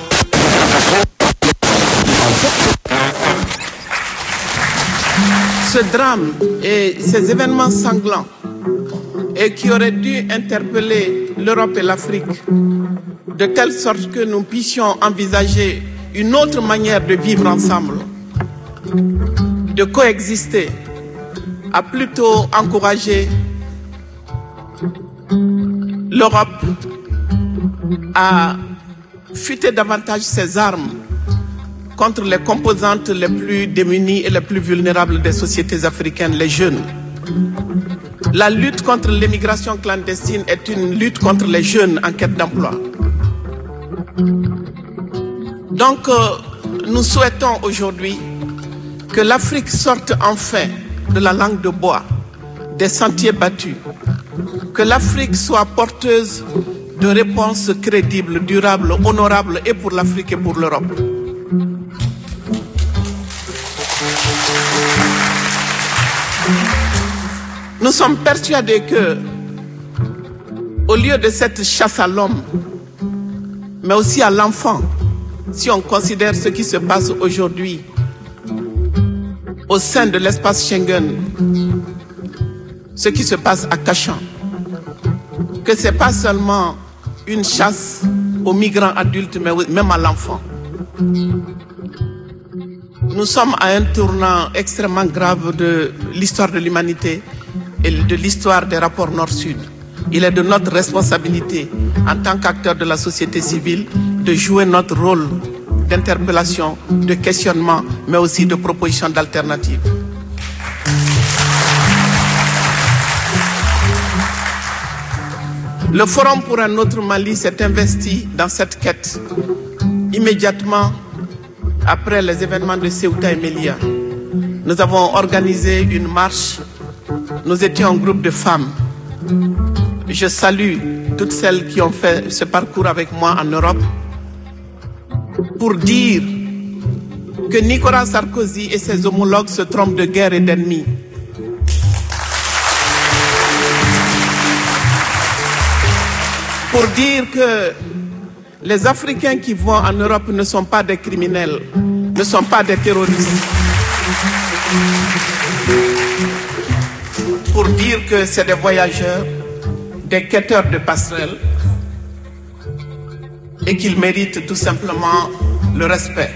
Ce drame et ces événements sanglants et qui auraient dû interpeller l'Europe et l'Afrique de telle sorte que nous puissions envisager une autre manière de vivre ensemble, de coexister, a plutôt encouragé l'Europe à fuiter davantage ses armes contre les composantes les plus démunies et les plus vulnérables des sociétés africaines, les jeunes. La lutte contre l'immigration clandestine est une lutte contre les jeunes en quête d'emploi. Donc, euh, nous souhaitons aujourd'hui que l'Afrique sorte enfin de la langue de bois, des sentiers battus, que l'Afrique soit porteuse de réponses crédibles, durables, honorables, et pour l'Afrique et pour l'Europe. Nous sommes persuadés que, au lieu de cette chasse à l'homme, mais aussi à l'enfant, si on considère ce qui se passe aujourd'hui au sein de l'espace Schengen, ce qui se passe à Cachan, que ce n'est pas seulement une chasse aux migrants adultes, mais même à l'enfant. Nous sommes à un tournant extrêmement grave de l'histoire de l'humanité et de l'histoire des rapports Nord-Sud. Il est de notre responsabilité, en tant qu'acteurs de la société civile, de jouer notre rôle d'interpellation, de questionnement, mais aussi de proposition d'alternatives. Le Forum pour un autre Mali s'est investi dans cette quête immédiatement après les événements de Ceuta et Melilla. Nous avons organisé une marche. Nous étions un groupe de femmes. Je salue toutes celles qui ont fait ce parcours avec moi en Europe pour dire que Nicolas Sarkozy et ses homologues se trompent de guerre et d'ennemis. Pour dire que les Africains qui vont en Europe ne sont pas des criminels, ne sont pas des terroristes. Pour dire que c'est des voyageurs, des quêteurs de passerelles et qu'ils méritent tout simplement le respect.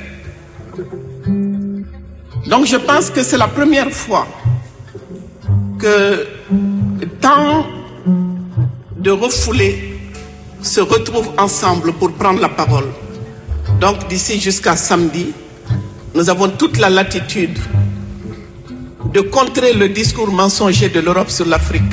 Donc je pense que c'est la première fois que tant de refoulés se retrouvent ensemble pour prendre la parole. Donc d'ici jusqu'à samedi, nous avons toute la latitude de contrer le discours mensonger de l'Europe sur l'Afrique.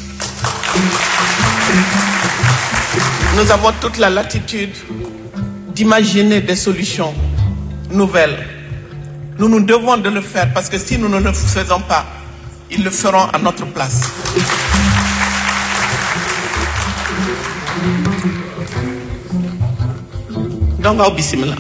Nous avons toute la latitude d'imaginer des solutions nouvelles. Nous nous devons de le faire parce que si nous ne le faisons pas, ils le feront à notre place. Donc, au bismillah.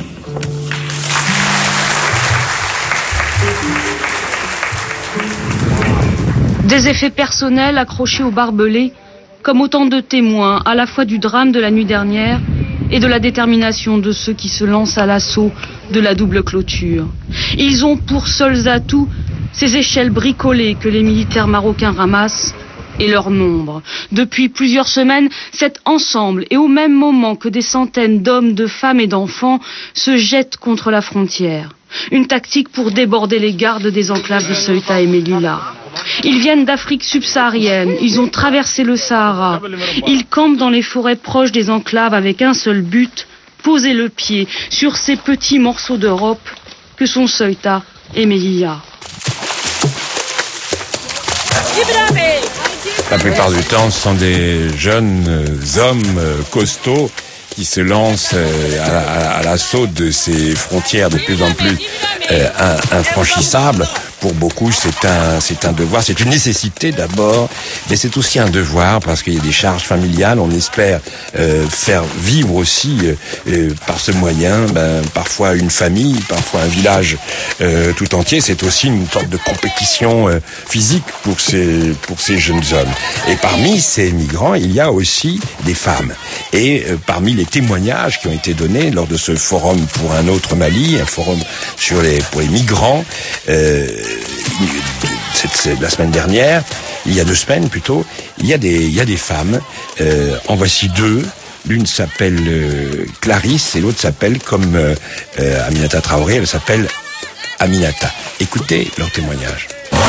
Des effets personnels accrochés au barbelé, comme autant de témoins à la fois du drame de la nuit dernière et de la détermination de ceux qui se lancent à l'assaut de la double clôture. Ils ont pour seuls atouts ces échelles bricolées que les militaires marocains ramassent et leur nombre. Depuis plusieurs semaines, cet ensemble, et au même moment que des centaines d'hommes, de femmes et d'enfants, se jettent contre la frontière. Une tactique pour déborder les gardes des enclaves de Ceuta et Melilla. Ils viennent d'Afrique subsaharienne, ils ont traversé le Sahara. Ils campent dans les forêts proches des enclaves avec un seul but, poser le pied sur ces petits morceaux d'Europe que sont Ceuta et Melilla. La plupart du temps, ce sont des jeunes hommes costauds qui se lancent à, à l'assaut de ces frontières de plus en plus euh, infranchissables. Pour beaucoup, c'est un, c'est un devoir, c'est une nécessité d'abord, mais c'est aussi un devoir parce qu'il y a des charges familiales. On espère euh, faire vivre aussi euh, par ce moyen, ben, parfois une famille, parfois un village euh, tout entier. C'est aussi une sorte de compétition euh, physique pour ces pour ces jeunes hommes. Et parmi ces migrants, il y a aussi des femmes. Et euh, parmi les témoignages qui ont été donnés lors de ce forum pour un autre Mali, un forum sur les pour les migrants. Euh, C'est la semaine dernière, il y a deux semaines plutôt, il y a des, il y a des femmes, euh, en voici deux. L'une s'appelle euh, Clarisse et l'autre s'appelle, comme euh, euh, Aminata Traoré, elle s'appelle Aminata. Écoutez leur témoignage.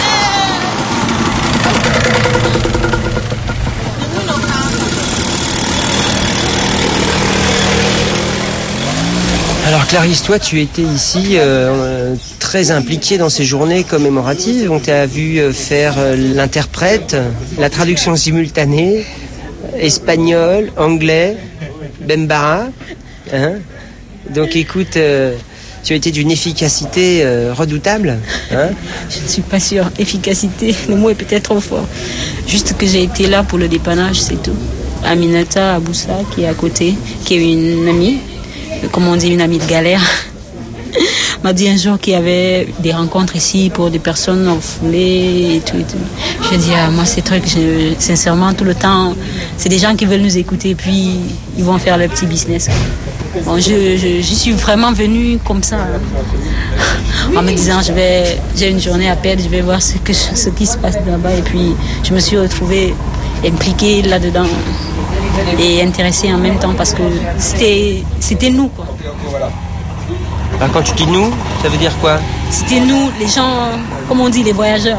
Alors Clarisse, toi tu étais ici euh, très impliquée dans ces journées commémoratives. On t'a vu faire euh, l'interprète, la traduction simultanée, espagnol, anglais, bambara. Hein. Donc écoute, euh, tu as été d'une efficacité euh, redoutable. Hein. Je ne suis pas sûre. Efficacité, le mot est peut-être trop fort. Juste que j'ai été là pour le dépannage, c'est tout. Aminata Aboussa qui est à côté, qui est une amie. Comme on dit, une amie de galère, m'a dit un jour qu'il y avait des rencontres ici pour des personnes orphelées et tout. Et tout. Je dis, ah, moi, ces trucs, je, sincèrement, tout le temps, c'est des gens qui veulent nous écouter et puis ils vont faire leur petit business. Bon, je, je, je suis vraiment venue comme ça, hein, en me disant, je vais, j'ai une journée à perdre, je vais voir ce, que, ce qui se passe là-bas. Et puis, je me suis retrouvée impliquée là-dedans. Et intéressé en même temps parce que c'était, c'était nous quoi. Alors quand tu dis nous, ça veut dire quoi? C'était nous, les gens, comme on dit, les voyageurs.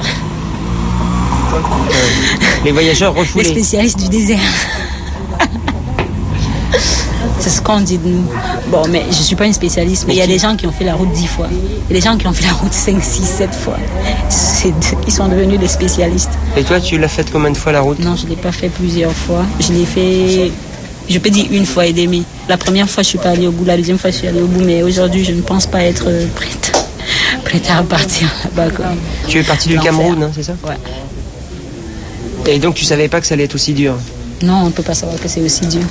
Les voyageurs refoulés. Les spécialistes du désert. C'est ce qu'on dit de nous. Bon, mais je ne suis pas une spécialiste, mais il y a des gens qui ont fait la route dix fois. Il y a des gens qui ont fait la route cinq, six, sept fois. C'est, ils sont devenus des spécialistes. Et toi, tu l'as fait combien de fois la route? Non, je ne l'ai pas fait plusieurs fois. Je l'ai fait, je peux dire une fois et demie. La première fois, je ne suis pas allée au bout. La deuxième fois, je suis allée au bout. Mais aujourd'hui, je ne pense pas être prête, prête à repartir là-bas. Quoi. Tu es partie du Cameroun, hein, c'est ça? Ouais. Et donc, tu ne savais pas que ça allait être aussi dur? Non, on ne peut pas savoir que c'est aussi dur.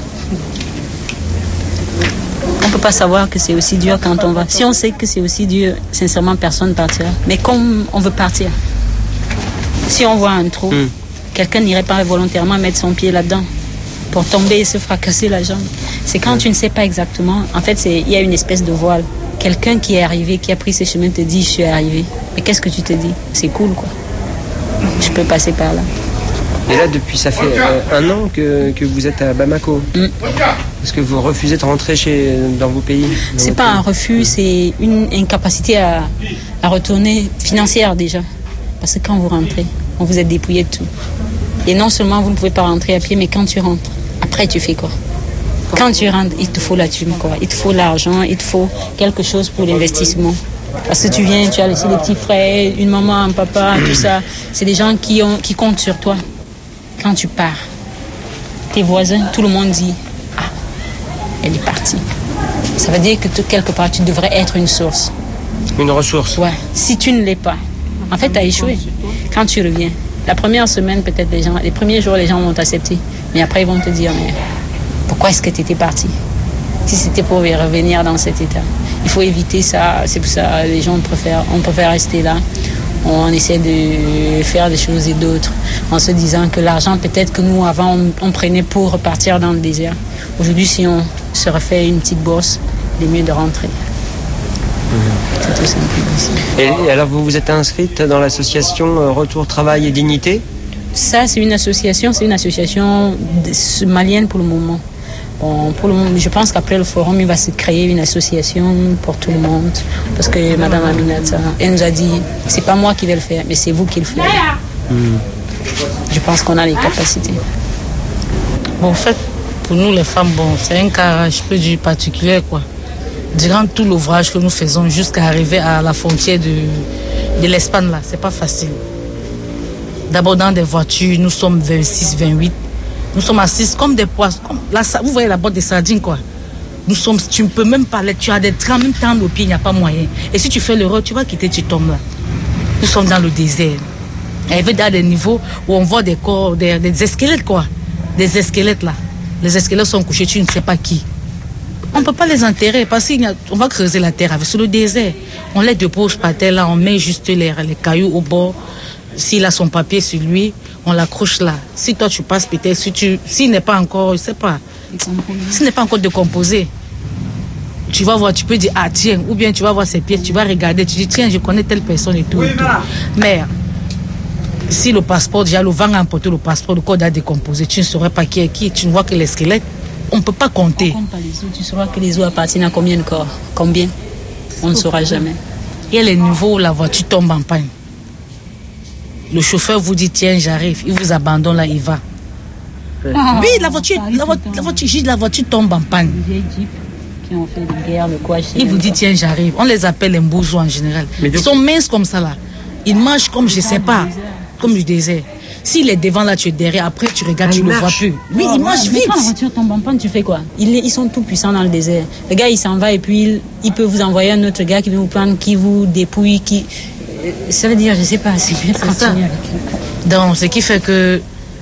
On ne peut pas savoir que c'est aussi dur quand on va. Si on sait que c'est aussi dur, sincèrement, personne ne partira. Mais comme on veut partir, si on voit un trou, mm. quelqu'un n'irait pas volontairement mettre son pied là-dedans pour tomber et se fracasser la jambe. C'est quand mm. tu ne sais pas exactement. En fait, c'est, il y a une espèce de voile. Quelqu'un qui est arrivé, qui a pris ce chemin te dit « je suis arrivé ». Mais qu'est-ce que tu te dis? C'est cool, quoi. Je peux passer par là. Et là, depuis, ça fait euh, un an que, que vous êtes à Bamako. Mm. Est-ce que vous refusez de rentrer chez, dans vos pays? C'est pas pays. Un refus, c'est une incapacité à, à retourner financière déjà. Parce que quand vous rentrez, on vous est dépouillé de tout. Et non seulement vous ne pouvez pas rentrer à pied, mais quand tu rentres, après tu fais quoi? Quand tu rentres, il te faut la thune, quoi. Il te faut l'argent, il te faut quelque chose pour l'investissement. Parce que tu viens, tu as laissé des petits frères, une maman, un papa, tout ça. C'est des gens qui, ont, qui comptent sur toi. Quand tu pars, tes voisins, tout le monde dit « Ah, elle est partie ». Ça veut dire que tu, quelque part, tu devrais être une source. Une ressource? Ouais. Si tu ne l'es pas, en fait, tu as échoué. Quand tu reviens, la première semaine, peut-être, les gens, les premiers jours, les gens vont t'accepter. Mais après, ils vont te dire « Mais Pourquoi est-ce que tu étais parti? Si c'était pour revenir dans cet état. Il faut éviter ça. C'est pour ça les gens préfèrent, on préfère rester là. On essaie de faire des choses et d'autres en se disant que l'argent, peut-être que nous, avant, on, on prenait pour repartir dans le désert. Aujourd'hui, si on se refait une petite bourse, il est mieux de rentrer. Mmh. C'est tout simple. Et, et alors, vous vous êtes inscrite dans l'association Retour Travail et Dignité? Ça, c'est une association, c'est une association malienne pour le moment. Bon, pour le moment, je pense qu'après le forum, il va se créer une association pour tout le monde. Parce que Madame Aminata, elle nous a dit, c'est pas moi qui vais le faire, mais c'est vous qui le faites. Mm. Je pense qu'on a les capacités. Bon, en fait, pour nous les femmes, bon, c'est un cas, je peux dire, particulier, quoi. Durant tout l'ouvrage que nous faisons jusqu'à arriver à la frontière de, de l'Espagne, là, c'est pas facile. D'abord, dans des voitures, nous sommes vingt-six, vingt-huit. Nous sommes assis comme des poissons. Comme la, vous voyez la boîte de sardines, quoi. Nous sommes, tu ne peux même pas, tu as des trains, même temps au pied, il n'y a pas moyen. Et si tu fais l'erreur, tu vas quitter, tu tombes là. Nous sommes dans le désert. Et il y a des niveaux où on voit des corps, des, des squelettes, quoi. Des squelettes là. Les squelettes sont couchés, tu ne sais pas qui. On ne peut pas les enterrer parce qu'on va creuser la terre avec sur le désert. On les dépose par terre là, on met juste les, les cailloux au bord. S'il a son papier sur lui, on l'accroche là. Si toi tu passes peut-être, si tu, s'il n'est pas encore, je sais pas, s'il n'est pas encore décomposé, tu vas voir, tu peux dire ah tiens, ou bien tu vas voir ses pièces, tu vas regarder, tu dis tiens je connais telle personne et tout. Oui, et tout. Mais si le passeport, déjà le vent a emporté le passeport, le code a décomposé, tu ne saurais pas qui est qui, tu ne vois que les squelettes, on ne peut pas compter. On compte pas les os, tu sauras que les os appartiennent à combien de corps, combien, on ne saura jamais. Il y a les niveaux où la voiture tombe en panne. Le chauffeur vous dit tiens j'arrive, il vous abandonne là, il va. Ah, oui, la voiture, la, vo la voiture, juste la voiture tombe en panne. Qui ont fait des guerres, le quoi, il vous dit tiens j'arrive. On les appelle les mbouzo en général. Mais ils sont minces comme ça là. Ils mangent comme je sais pas, comme du désert. S'il est devant là, tu es derrière. Après tu regardes, ah, tu ne le vois plus. Oui, oh, ils mangent vite. Quand la voiture tombe en panne, tu fais quoi? ils, ils sont tout puissants dans le désert. Le gars il s'en va et puis il, il peut vous envoyer un autre gars qui veut vous prendre, qui vous dépouille, qui ça veut dire, je sais pas, c'est bien ça. Donc, ce qui fait que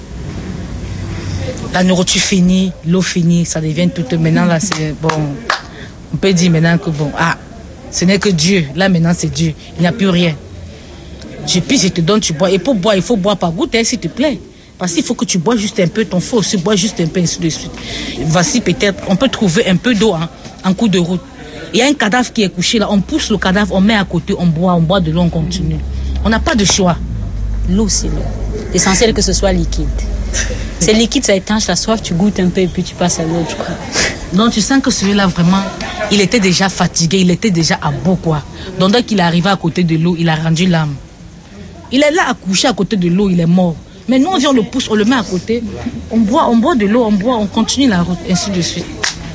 la nourriture finie, l'eau finie, ça devient tout. Maintenant, là, c'est bon. On peut dire maintenant que bon, ah, ce n'est que Dieu. Là, maintenant, c'est Dieu. Il n'y a plus rien. Je puis, je te donne, tu bois. Et pour boire, il faut boire par goutte, s'il te plaît. Parce qu'il faut que tu bois juste un peu, ton faut aussi boire juste un peu, ainsi de suite. Voici peut-être, on peut trouver un peu d'eau hein, en cours de route. Il y a un cadavre qui est couché là, on pousse le cadavre, on met à côté, on boit, on boit de l'eau, on continue. On n'a pas de choix. L'eau, c'est l'eau. L'essentiel que ce soit liquide. C'est liquide, ça étanche la soif, tu goûtes un peu et puis tu passes à l'autre. Donc tu sens que celui-là vraiment, il était déjà fatigué, il était déjà à bout quoi. Donc dès qu'il est arrivé à côté de l'eau, il a rendu l'âme. Il est là accouché à côté de l'eau, il est mort. Mais nous on vient, on le pousse, on le met à côté, on boit, on boit de l'eau, on boit, on continue la route, ainsi de suite.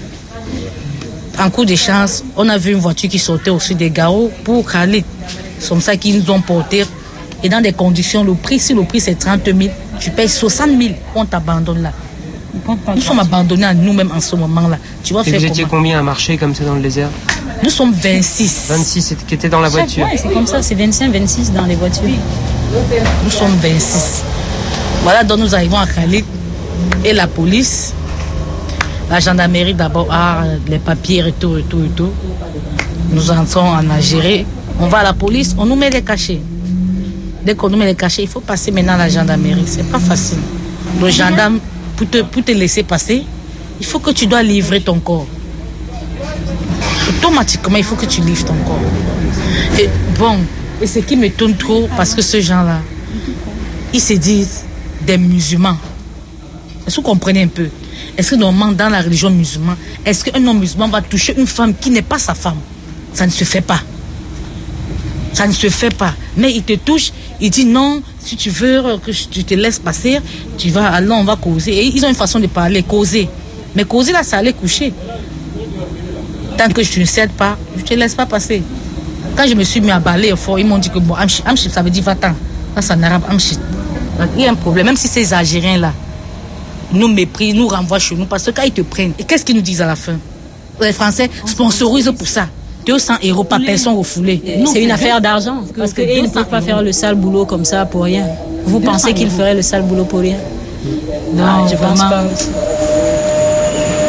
En coup de chance, on a vu une voiture qui sortait au sud des Gao pour Khalid. C'est comme ça qu'ils nous ont portés. Et dans des conditions, le prix, si le prix c'est trente mille, tu payes soixante mille, on t'abandonne là. Nous sommes abandonnés à nous-mêmes en ce moment-là. Tu vas et faire vous étiez comment? Combien à marcher comme ça dans le désert? Nous sommes vingt-six. vingt-six qui étaient dans la voiture? Ouais, c'est comme ça, c'est vingt-cinq, vingt-six dans les voitures. Nous sommes vingt-six. Voilà, donc nous arrivons à Khalid et la police. La gendarmerie d'abord a les papiers et tout, et tout, et tout. Nous entrons en Algérie. On va à la police, on nous met les cachets. Dès qu'on nous met les cachets, il faut passer maintenant à la gendarmerie. C'est pas facile. Le gendarme, pour te, pour te laisser passer, il faut que tu dois livrer ton corps. Automatiquement, il faut que tu livres ton corps. Et bon, et ce qui me tourne trop, parce que ces gens-là, ils se disent des musulmans. Est-ce que vous comprenez un peu? Est-ce que normalement dans la religion musulmane, est-ce qu'un homme musulman va toucher une femme qui n'est pas sa femme? Ça ne se fait pas. Ça ne se fait pas. Mais il te touche, il dit non, si tu veux que tu te laisses passer, tu vas, alors on va causer. Et ils ont une façon de parler, causer. Mais causer là, ça allait coucher. Tant que tu ne cèdes pas, je ne te laisse pas passer. Quand je me suis mis à balayer fort, ils m'ont dit que bon, amchit, amchit, ça veut dire va-t'en. Ça, c'est en arabe, amchit. Il y a un problème, même si ces Algériens là nous méprisent, nous renvoient chez nous, parce que quand ils te prennent, et qu'est-ce qu'ils nous disent à la fin? Les Français sponsorisent pour ça. deux cents euros par personne refoulée. C'est une affaire d'argent, parce qu'ils ne peuvent pas faire le sale boulot comme ça pour rien. Vous pensez qu'ils feraient le sale boulot pour rien? Non, je pense pas.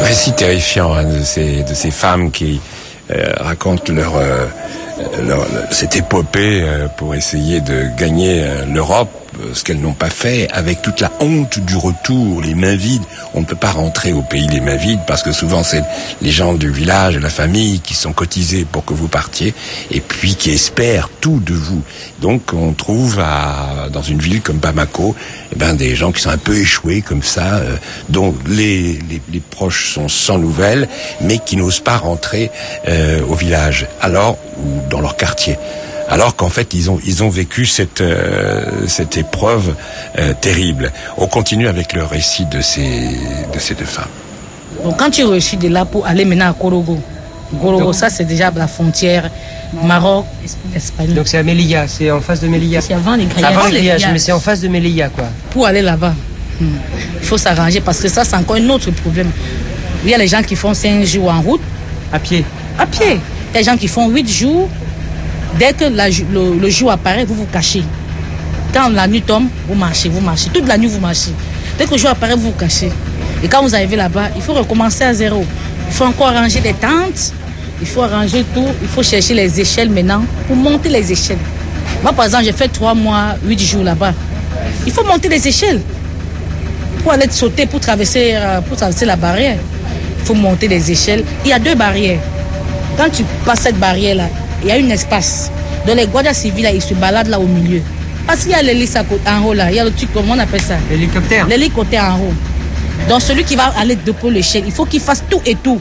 Récit terrifiant hein, de ces de ces femmes qui euh, racontent leur, euh, leur, leur cette épopée euh, pour essayer de gagner euh, l'Europe, ce qu'elles n'ont pas fait, avec toute la honte du retour, les mains vides. On ne peut pas rentrer au pays les mains vides parce que souvent c'est les gens du village, la famille qui sont cotisés pour que vous partiez et puis qui espèrent tout de vous. Donc on trouve à, dans une ville comme Bamako, eh ben, des gens qui sont un peu échoués comme ça, euh, dont les, les, les proches sont sans nouvelles, mais qui n'osent pas rentrer euh, au village, alors ou dans leur quartier. Alors qu'en fait, ils ont ils ont vécu cette euh, cette épreuve euh, terrible. On continue avec le récit de ces de ces deux femmes. Donc quand tu reçus de là pour aller maintenant à Korogo, Korogo, ça c'est déjà la frontière Maroc, Espagne. Donc c'est à Melilla, c'est en face de Melilla. C'est avant les grillages. Avant les grillages, mais c'est en face de Melilla quoi. Pour aller là-bas, hmm. il faut s'arranger parce que ça c'est encore un autre problème. Il y a les gens qui font cinq jours en route. À pied. À pied. Il y a des gens qui font huit jours. Dès que la, le, le jour apparaît, vous vous cachez. Quand la nuit tombe, vous marchez, vous marchez. Toute la nuit, vous marchez. Dès que le jour apparaît, vous vous cachez. Et quand vous arrivez là-bas, il faut recommencer à zéro. Il faut encore arranger les tentes. Il faut arranger tout. Il faut chercher les échelles maintenant pour monter les échelles. Moi, par exemple, j'ai fait trois mois, huit jours là-bas. Il faut monter les échelles. Pour aller sauter, pour traverser, pour traverser la barrière. Il faut monter les échelles. Il y a deux barrières. Quand tu passes cette barrière-là, il y a un espace. Dans les guardias civils, là, ils se baladent là au milieu. Parce qu'il y a l'hélice en haut là. Il y a le truc, comment on appelle ça? L'hélicoptère. L'hélicoptère en haut. Donc celui qui va aller déposer l'échelle, il faut qu'il fasse tout et tout.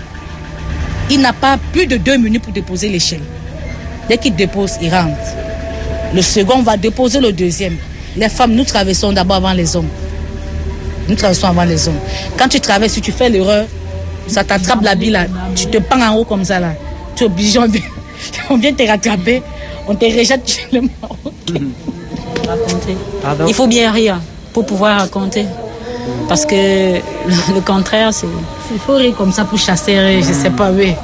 Il n'a pas plus de deux minutes pour déposer l'échelle. Dès qu'il dépose, il rentre. Le second va déposer le deuxième. Les femmes, nous traversons d'abord avant les hommes. Nous traversons avant les hommes. Quand tu traverses, si tu fais l'erreur, ça t'attrape la bille là. Tu te pends en haut comme ça là. Tu es obligé. On vient te rattraper, on te rejette chez le Maroc. Raconter. Il faut bien rire pour pouvoir raconter. Parce que le, le contraire, c'est. Il faut rire comme ça pour chasser, je sais pas, oui.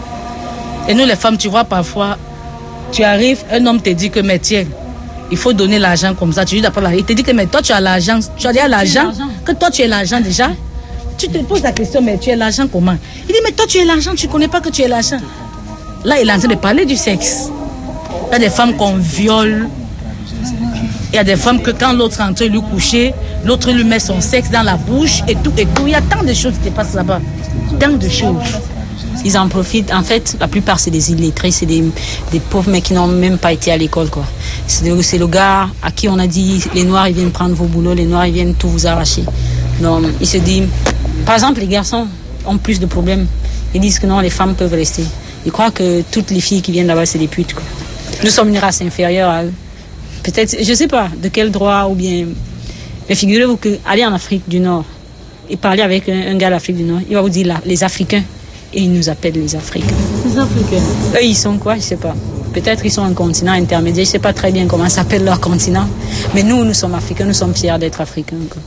Et nous, les femmes, tu vois, parfois, tu arrives, un homme te dit que, mais tiens, il faut donner l'argent comme ça. Tu dis d'abord, il te dit que, mais toi, tu as l'argent. Tu as déjà l'argent. Que toi, tu as l'argent déjà. Tu te poses la question, mais tu as l'argent comment? Il dit, mais toi, tu as l'argent, tu ne connais pas que tu as l'argent. Là, il est en train de parler du sexe. Il y a des femmes qu'on viole. Il y a des femmes que quand l'autre est en train de lui coucher, l'autre lui met son sexe dans la bouche et tout et tout. Il y a tant de choses qui se passent là-bas. Tant de choses. Ils en profitent. En fait, la plupart, c'est des illettrés, c'est des, des pauvres mecs qui n'ont même pas été à l'école, quoi. C'est le gars à qui on a dit, les Noirs, ils viennent prendre vos boulots, les Noirs, ils viennent tout vous arracher. Donc, il se dit, par exemple, les garçons ont plus de problèmes. Ils disent que non, les femmes peuvent rester. Ils croient que toutes les filles qui viennent là-bas, c'est des putes, quoi. Nous sommes une race inférieure à eux. Peut-être, je ne sais pas de quel droit ou bien... Mais figurez-vous qu'aller en Afrique du Nord et parler avec un, un gars d'Afrique du Nord, il va vous dire là, les Africains. Et ils nous appellent les Africains. Les Africains. Eux, ils sont quoi? Je ne sais pas. Peut-être ils sont un continent intermédiaire. Je ne sais pas très bien comment s'appelle leur continent. Mais nous, nous sommes Africains. Nous sommes fiers d'être Africains, quoi.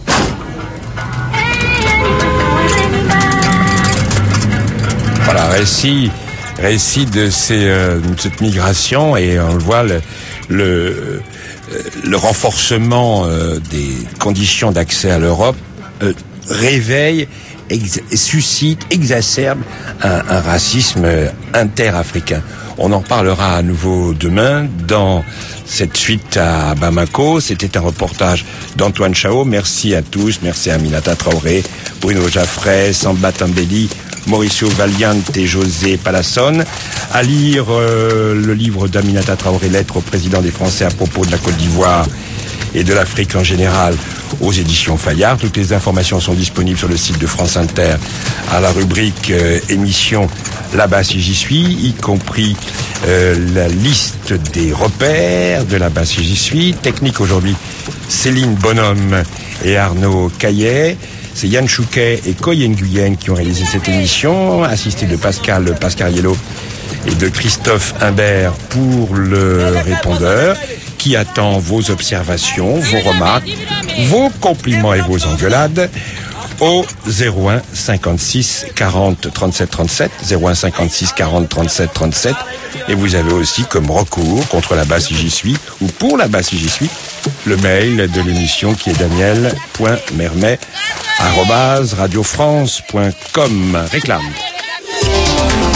Voilà, récit... récit de, ces, euh, de cette migration et on le voit le, le, le renforcement euh, des conditions d'accès à l'Europe euh, réveille, ex, suscite, exacerbe un, un racisme interafricain. On en parlera à nouveau demain dans cette suite à Bamako. C'était un reportage d'Antoine Chao. Merci à tous. Merci à Aminata Traoré, Bruno Jaffray, Samba Tambeli, Mauricio Valiante et José Palassone. À lire euh, le livre d'Aminata Traoré, Lettres au président des Français à propos de la Côte d'Ivoire et de l'Afrique en général, aux éditions Fayard. Toutes les informations sont disponibles sur le site de France Inter à la rubrique euh, émission Là-bas si j'y suis, y compris euh, la liste des repères de Là-bas si j'y suis. Technique aujourd'hui, Céline Bonhomme et Arnaud Caillet. C'est Yann Chouquet et Koy Nguyen qui ont réalisé cette émission, assisté de Pascal Pascariello et de Christophe Imbert pour le répondeur, qui attend vos observations, vos remarques, vos compliments et vos engueulades au zéro un cinquante-six quarante trente-sept trente-sept, zéro un cinquante-six quarante trente-sept trente-sept, et vous avez aussi comme recours contre Là-bas si j'y suis, ou pour Là-bas si j'y suis, le mail de l'émission qui est daniel point mermet arobase radio france point com. Réclame.